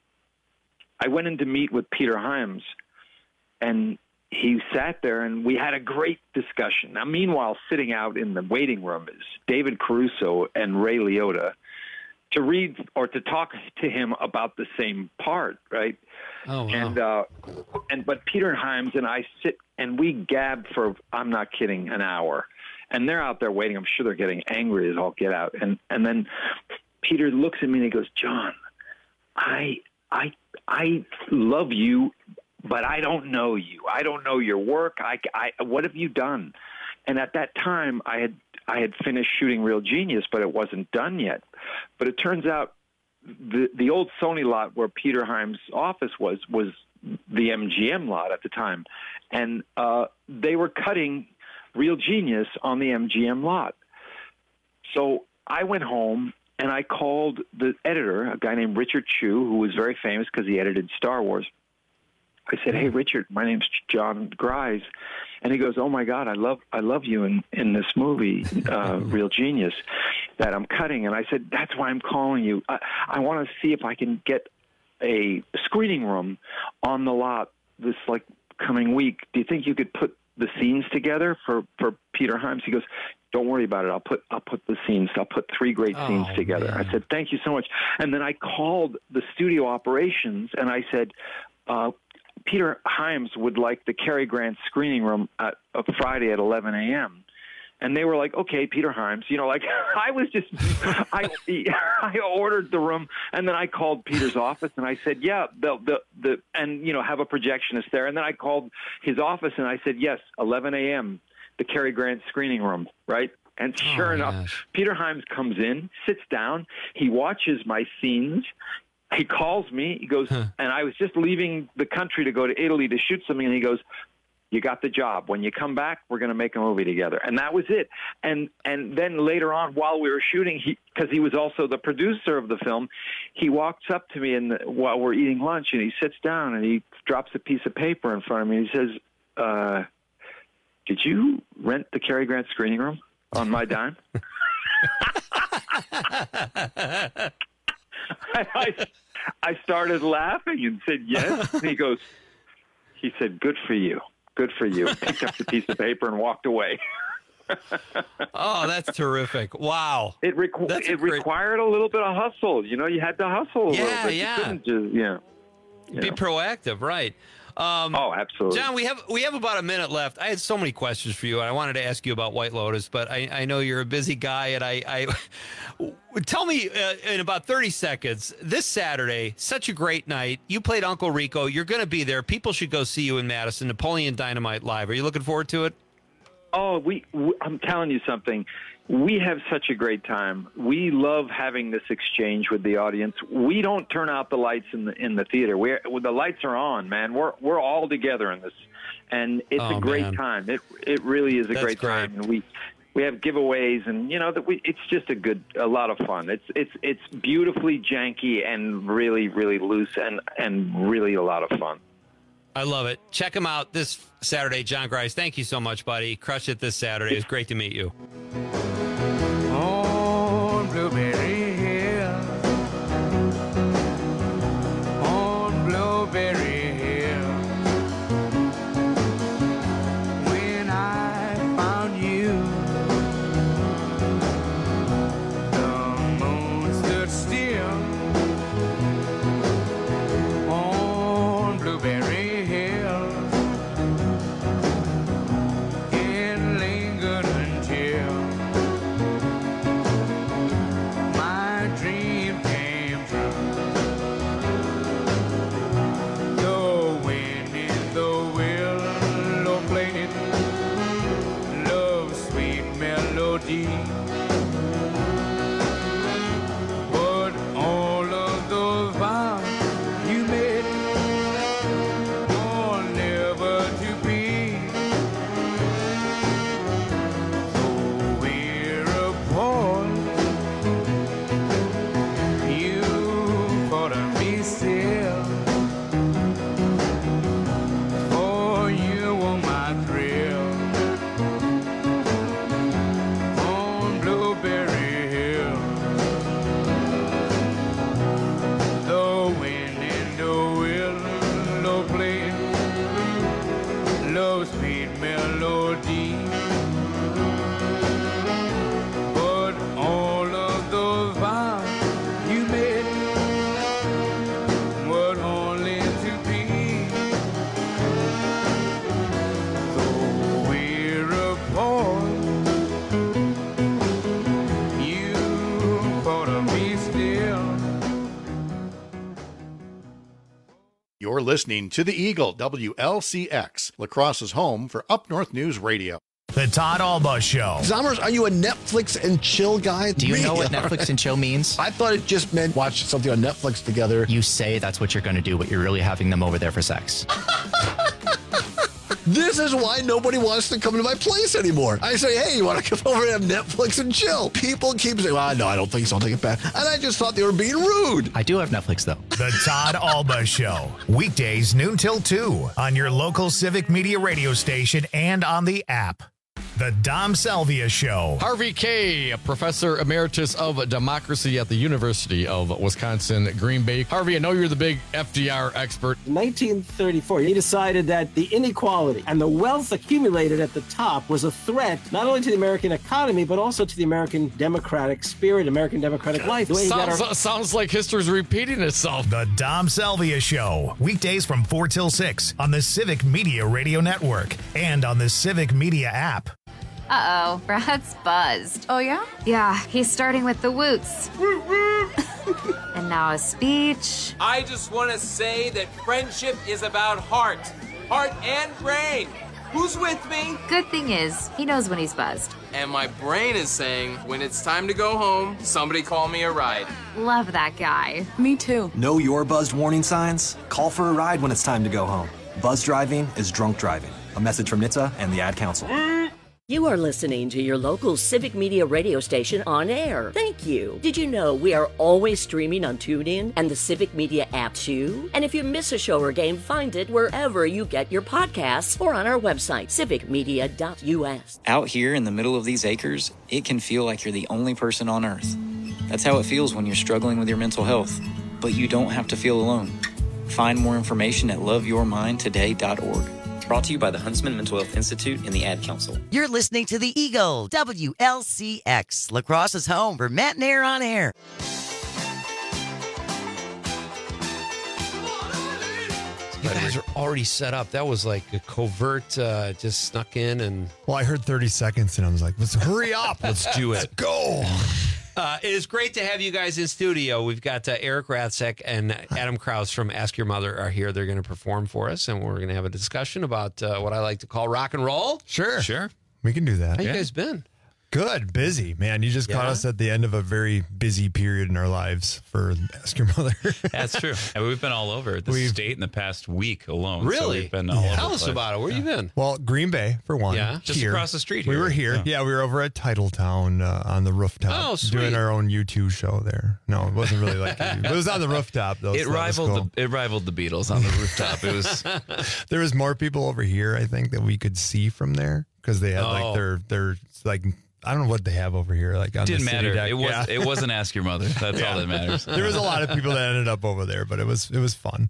I went in to meet with Peter Hyams, and he sat there and we had a great discussion. Now, meanwhile, sitting out in the waiting room is David Caruso and Ray Liotta to read or to talk to him about the same part, right? Oh, wow. And, uh, and, but Peter Hyams and I sit and we gab for, I'm not kidding, an hour. And they're out there waiting. I'm sure they're getting angry as all get out. And, and then Peter looks at me and he goes, John, I, I, I love you, but I don't know you. I don't know your work. I, I, what have you done? And at that time, I had I had finished shooting Real Genius, but it wasn't done yet. But it turns out the the old Sony lot where Peter Hyams' office was was the M G M lot at the time, and uh, they were cutting Real Genius on the M G M lot. So I went home and I called the editor, a guy named Richard Chu, who was very famous because he edited Star Wars. I said, "Hey, Richard, my name's John Grise," and he goes, "Oh my God, I love I love you in in this movie, uh, Real Genius, that I'm cutting." And I said, "That's why I'm calling you. I, I want to see if I can get a screening room on the lot this like coming week. Do you think you could put the scenes together for for Peter Hyams?" He goes, "Don't worry about it. I'll put I'll put the scenes. I'll put three great Oh, scenes together." man. I said, "Thank you so much." And then I called the studio operations and I said, uh, "Peter Hyams would like the Cary Grant screening room at uh, Friday at eleven a.m." And they were like, "Okay, Peter Hyams." You know, like I was just, I I ordered the room, and then I called Peter's office, and I said, "Yeah, the the the," and you know, have a projectionist there. And then I called his office, and I said, "Yes, eleven a.m. the Cary Grant screening room, right?" And sure Oh, enough, gosh. Peter Hyams comes in, sits down, he watches my scenes. He calls me. He goes, and I was just leaving the country to go to Italy to shoot something, and he goes, "You got the job. When you come back, we're going to make a movie together." And that was it. And and then later on, while we were shooting, he because he was also the producer of the film, he walks up to me and while we're eating lunch, and he sits down and he drops a piece of paper in front of me. And he says, uh, "Did you rent the Cary Grant screening room on my dime?" I, I started laughing and said, "Yes." And he goes, he said, "Good for you. Good for you." Picked up the piece of paper and walked away. Oh, that's terrific. Wow. It, requ- That's a it great- required a little bit of hustle. You know, you had to hustle a Yeah, little bit. yeah. You couldn't just, yeah. You Be know. proactive, right? Um, oh, absolutely. John, we have we have about a minute left. I had so many questions for you, and I wanted to ask you about White Lotus, but I, I know you're a busy guy, and I, I tell me uh, in about thirty seconds. This Saturday, such a great night. You played Uncle Rico. You're going to be there. People should go see you in Madison. Napoleon Dynamite live. Are you looking forward to it? Oh, we, we I'm telling you something. We have such a great time. We love having this exchange with the audience. We don't turn out the lights in the in the theater. We're when the lights are on, man. We're we're all together in this, and it's Oh, a great man. time. It it really is a That's great, great. time. And we we have giveaways, and you know that we it's just a good a lot of fun. It's it's it's beautifully janky and really really loose and and really a lot of fun. I love it. Check him out this Saturday, John Grise. Thank you so much, buddy. Crush it this Saturday. It's great to meet you. On Blueberry Hill, on Blueberry Hill, when I found you, the moon stood still. On Blueberry Hill, it lingered until my dream came true. The wind in the willow played love's sweet melody, but all of those vows you made are never to be. So we're apart. You thought of me still, for you were my thrill. On Blueberry Hill, the wind in the willow played love's sweet melody, but all of those vows you made were only to be. So we're apart. You thought of me still. You're listening to The Eagle, W L C X, La Crosse's home for Up North News Radio. The Todd Alba Show. Zommers, are you a Netflix and chill guy? Do you Me? know what Netflix and chill means? I thought it just meant watch something on Netflix together. You say that's what you're going to do, but you're really having them over there for sex. This is why nobody wants to come to my place anymore. I say, hey, you want to come over and have Netflix and chill? People keep saying, well, no, I don't think so. I'll take it back. And I just thought they were being rude. I do have Netflix, though. The Todd Alba Show. Weekdays noon till two on your local Civic Media radio station and on the app. The Dom Salvia Show. Harvey Kaye, a professor emeritus of democracy at the University of Wisconsin, Green Bay. Harvey, I know you're the big F D R expert. In nineteen thirty-four, he decided that the inequality and the wealth accumulated at the top was a threat not only to the American economy, but also to the American democratic spirit, American democratic life. The way he got Sounds, our- sounds like history's repeating itself. The Dom Salvia Show. Weekdays from four till six on the Civic Media Radio Network and on the Civic Media app. Uh-oh, Brad's buzzed. Oh, yeah? Yeah, he's starting with the woots. And now a speech. I just want to say that friendship is about heart. Heart and brain. Who's with me? Good thing is, he knows when he's buzzed. And my brain is saying, when it's time to go home, somebody call me a ride. Love that guy. Me too. Know your buzzed warning signs? Call for a ride when it's time to go home. Buzz driving is drunk driving. A message from N H T S A and the Ad Council. You are listening to your local Civic Media radio station on air. Thank you. Did you know we are always streaming on TuneIn and the Civic Media app too? And if you miss a show or game, find it wherever you get your podcasts or on our website, civic media dot u s. Out here in the middle of these acres, it can feel like you're the only person on Earth. That's how it feels when you're struggling with your mental health. But you don't have to feel alone. Find more information at love your mind today dot org. Brought to you by the Huntsman Mental Health Institute and the Ad Council. You're listening to The Eagle, W L C X, La Crosse's home for Matt and Air on Air. You guys are already set up. That was like a covert, uh, just snuck in and... Well, I heard thirty seconds and I was like, let's hurry up. Let's do it. Let's go. Uh, it is great to have you guys in studio. We've got uh, Eric Ratzek and Adam Krause from Ask Your Mother are here. They're going to perform for us, and we're going to have a discussion about uh, what I like to call rock and roll. Sure. Sure. We can do that. How you guys been? Good, busy, man. You just Yeah. caught us at the end of a very busy period in our lives for Ask Your Mother. That's true. And we've been all over the We've- state in the past week alone. So Really? we've been all over Tell the us place. about it. Where you been? Well, Green Bay, for one. Yeah, just Here. across the street We here. were here. Yeah. Yeah, we were over at Titletown uh, on the rooftop. Oh, sweet. Doing our own U two show there. No, it wasn't really like a U two. It was on the rooftop, though. It so that was rivaled cool. the it rivaled the Beatles on the rooftop. It was There was more people over here, I think, that we could see from there because they had Oh. like their, their, like, I don't know what they have over here. Like on didn't the city matter. deck. It was Yeah. it wasn't Ask Your Mother. That's all that matters. There was a lot of people that ended up over there, but it was it was fun.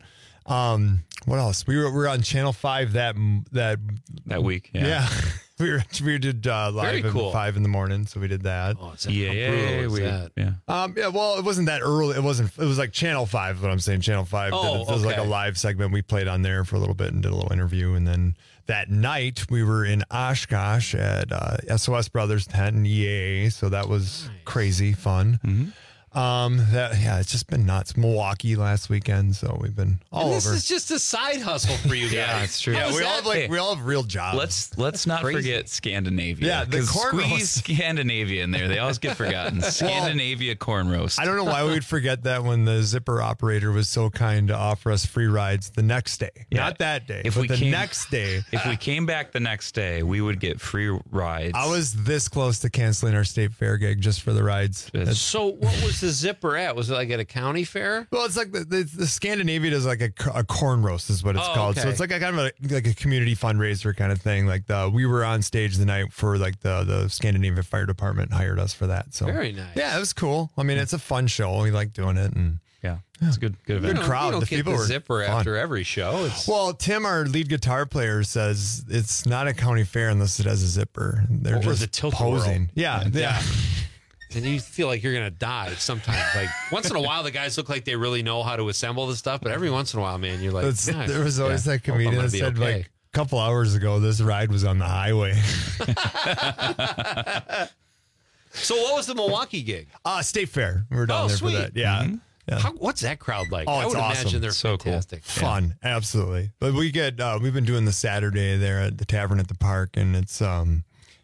Um, what else? We were we were on Channel Five that that that week. Yeah, we were we did uh, live Very at cool. five in the morning, so we did that. Oh, yeah, yeah, we, yeah. Um, yeah, well, it wasn't that early. It wasn't. It was like Channel Five. Is what I'm saying, Channel Five. Oh, did, it was like a okay. live segment. We played on there for a little bit and did a little interview, and then that night we were in Oshkosh at uh, S O S Brothers tent and E A A. So that was crazy fun. Mm-hmm. Um, that yeah, it's just been nuts. Milwaukee last weekend, so we've been all And this over. is just a side hustle for you guys. Yeah, it's true. How yeah, is we all that? have like Hey, we all have real jobs. Let's let's not Crazy. forget Scandinavia. Yeah, the 'Cause corn squeeze roast. Scandinavia in there. They always get forgotten. Scandinavia corn roast. I don't know why we would forget that when the zipper operator was so kind to offer us free rides the next day. Yeah. Not that day, If but we the came- next day. If we came back the next day, we would get free rides. I was this close to canceling our state fair gig just for the rides. That's- So what was the zipper at? Was it like at a county fair? well, it's like the, the, the Scandinavia does like a, a corn roast is what it's Oh, called. So okay. it's like a kind of a, like a community fundraiser kind of thing. Like the we were on stage the night for like the the Scandinavia Fire Department hired us for that. So Very nice. yeah, it was cool. I mean, it's a fun show. We like doing it and. yeah, it's a good good Good event. You don't- crowd. You don't The get people the were zipper fun. after every show. It's Well, Tim, our lead guitar player, says it's not a county fair unless it has a zipper. They're Or just the tilt-a-whirl. posing. Yeah, yeah. and you feel like you're gonna die sometimes. Like once in a while, the guys look like they really know how to assemble the stuff, but every once in a while, man, you're like, It's- "Nice." there was always Yeah. that Hope I'm comedian gonna that be said okay. like a couple hours ago, this ride was on the highway. So what was the Milwaukee gig? uh, State Fair. We were down Oh, there sweet. for that. Yeah. Mm-hmm. Yeah. How, what's that crowd like? Oh, I it's would awesome. imagine they're So cool. fantastic. Fun, absolutely. But we get uh, we've been doing the Saturday there at the Tavern at the Park, and it's um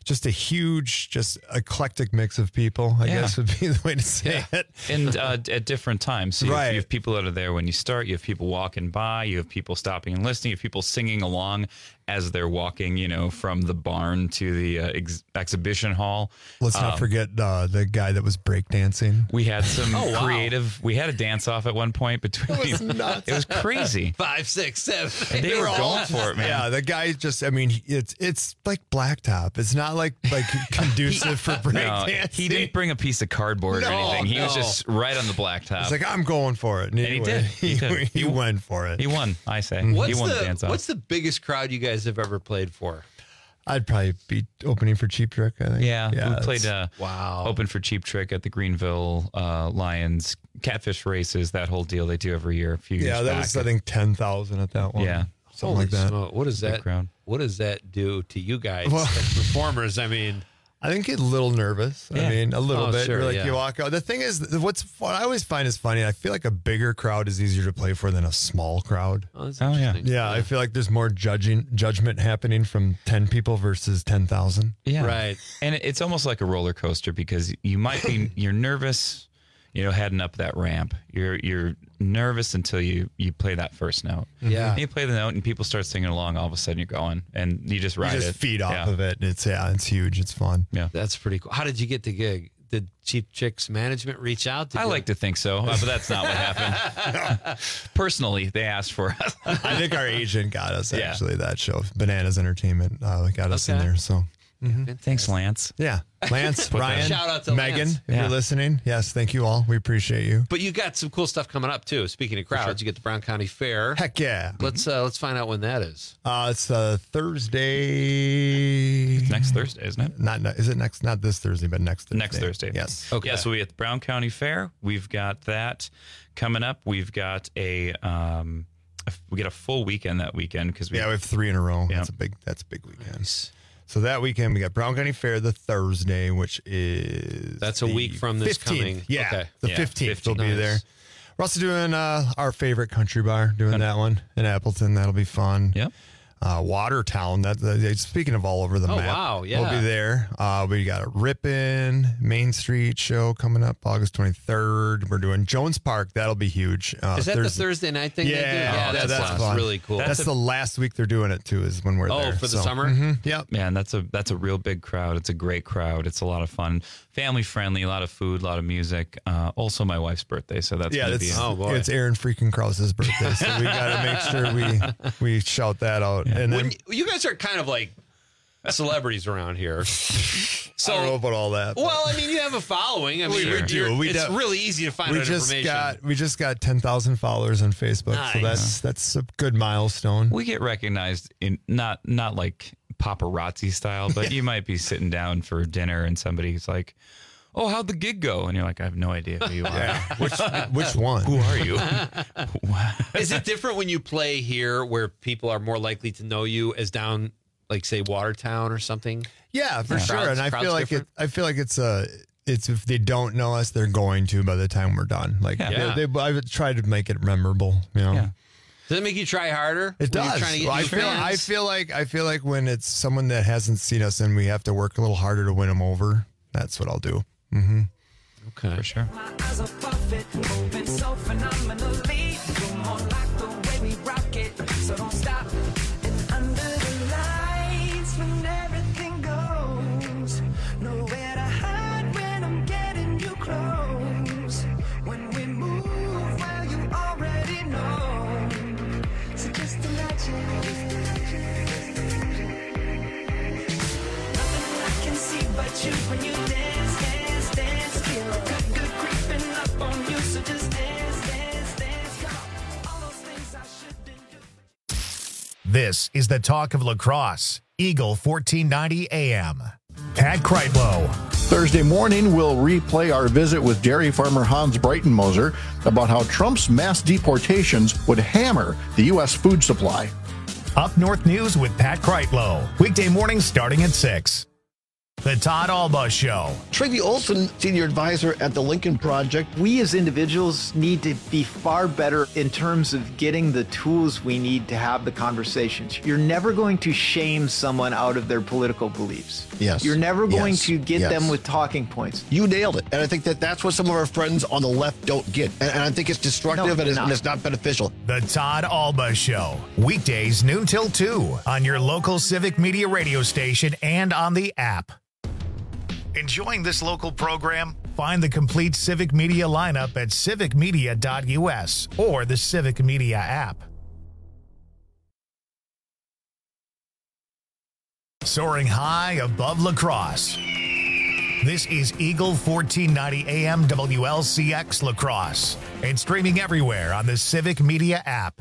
just a huge, just eclectic mix of people, I Yeah. guess would be the way to say Yeah. it. And uh, at different times. So you, have, Right. you have people that are there when you start. You have people walking by. You have people stopping and listening. You have people singing along as they're walking, you know, from the barn to the uh, ex- exhibition hall. Let's not Um, forget uh, the guy that was breakdancing. We had some Oh, wow. creative. We had a dance off at one point between. It was nuts. It was crazy. Five, six, seven. And they were all going for it, man. Yeah, the guy just, I mean, it's it's like blacktop. It's not like like conducive for No, breakdancing. he didn't bring a piece of cardboard or No, anything. He was no. just right on the blacktop. He's like, I'm going for it. And he did. He, He did. he went for it. he won, I say. What's he won the, the dance off. what's the biggest crowd you guys have ever played for? I'd probably be opening for Cheap Trick, I think. Yeah, we that's- played uh, Wow. open for Cheap Trick at the Greenville uh, Lions catfish races. That whole deal they do every year. A few years Yeah, that back. was, I think, ten thousand at that one. Yeah. Something Holy like that. smoke. What does Big that crowd. What does that do to you guys Well- as performers? I mean, I think get a little nervous. Yeah. I mean, a little Oh, bit. sure, You're like yeah. you walk out. The thing is, what's what I always find is funny. I feel like a bigger crowd is easier to play for than a small crowd. oh, that's Oh, yeah. interesting. Yeah, I feel like there's more judging judgment happening from ten people versus ten thousand. Yeah. Right. And it- it's almost like a roller coaster because you might be you're nervous, you know, heading up that ramp. You're you're nervous until you you play that first note. Yeah. And you play the note and people start singing along. All of a sudden you're going and you just You ride just it. feed off Yeah. of it. It's yeah, it's huge. It's fun. Yeah. That's pretty cool. How did you get the gig? Did Cheap Chicks management reach out? Did I you- like to think so, uh, but that's not what happened. Personally, they asked for us. I think our agent got us Yeah. actually that show. Bananas Entertainment uh, got us in Okay. there. So Thanks, Lance. yeah, Lance, Ryan, Shout out to Megan, Lance. if Yeah. you're listening. Yes, thank you all. We appreciate you. But you got some cool stuff coming up too. Speaking of crowds, you get the Brown County Fair. Heck yeah. Let's uh, let's find out when that is. Uh, it's uh, Thursday. Next Thursday, isn't it? Not ne- is it next? Not this Thursday, but next Thursday. Next Thursday. Yes. Okay. Yeah, so we at the Brown County Fair. We've got that coming up. We've got a um, a- we get a full weekend that weekend because we Yeah, we have three in a row. Yeah. That's a big. That's a big weekend. So that weekend we got Brown County Fair the Thursday, which is That's a the week from this fifteenth. coming- Yeah, okay. the Yeah, fifteenth we'll be Nice. there. We're also doing uh, our favorite country bar, doing Country. that one in Appleton. That'll be fun. Yep. Uh, Watertown. That, that speaking of all over the Oh, map. wow, yeah. We'll be there. Uh, we got a Ripon Main Street show coming up August twenty-third. We're doing Jones Park. That'll be huge. Uh, Is that Thursday. the Thursday night thing? Yeah, they do? yeah, oh, that's, that's fun. fun. really cool. That's, the last week they're doing it too. Is when we're Oh, there for the So, summer? mhm, Yep. Man, that's a that's a real big crowd. It's a great crowd. It's a lot of fun, family friendly, a lot of food, a lot of music. Uh, also, my wife's birthday, so that's Yeah, gonna that's, be. Oh, boy. it's Aaron freaking Krause's birthday, so we got to make sure we we shout that out. And then When you, you guys are kind of like celebrities around here. So, I don't know about all that. but well, I mean, you have a following. I mean, We you're- do. you're- We it's do. really easy to find we out just information. got we just got ten thousand followers on Facebook, so Nice. that's that's a good milestone. We get recognized in not not like paparazzi style, but you might be sitting down for dinner and somebody's like, "Oh, how'd the gig go?" And you're like, "I have no idea who you are. Yeah. Which which one? Who are you?" Is it different when you play here where people are more likely to know you as down, like, say, Watertown or something? Yeah, for Yeah. sure. Crowds- and I crowds feel like different? it. I feel like it's a. It's if they don't know us, they're going to by the time we're done. Like Yeah. they, they, I've tried to make it memorable. You know. Yeah. Does it make you try harder? It when you're does. Trying to get Well, I new feel. I fans? feel like. I feel like when it's someone that hasn't seen us and we have to work a little harder to win them over. That's what I'll do. Mm-hmm. Okay. For sure. Eyes are perfect, moving so phenomenally. You're more like the way we rock it, so don't stop. And under the lights, when everything goes, nowhere to hide when I'm getting you close. When we move, well, you already know. So just imagine. Nothing I can see but you when you dance, dance, dance. Feel good, good creeping up on you. So just dance, dance, dance. Come on. All those things I shouldn't do. This is the talk of lacrosse. Eagle fourteen ninety A M. Pat Kreitlow. Thursday morning, we'll replay our visit with dairy farmer Hans Breitenmoser about how Trump's mass deportations would hammer the U S food supply. Up North News with Pat Kreitlow. Weekday mornings starting at six. The Todd Alba Show. Tracy Olson, senior advisor at the Lincoln Project. We as individuals need to be far better in terms of getting the tools we need to have the conversations. You're never going to shame someone out of their political beliefs. Yes. You're never going Yes. to get Yes. them with talking points. You nailed it. And I think that that's what some of our friends on the left don't get. And, and I think it's destructive No, and, it's, not. and it's not beneficial. The Todd Alba Show. Weekdays noon till two on your local Civic Media radio station and on the app. Enjoying this local program? Find the complete Civic Media lineup at civic media dot u s or the Civic Media app. Soaring high above La Crosse. This is Eagle fourteen ninety A M W L C X La Crosse and streaming everywhere on the Civic Media app.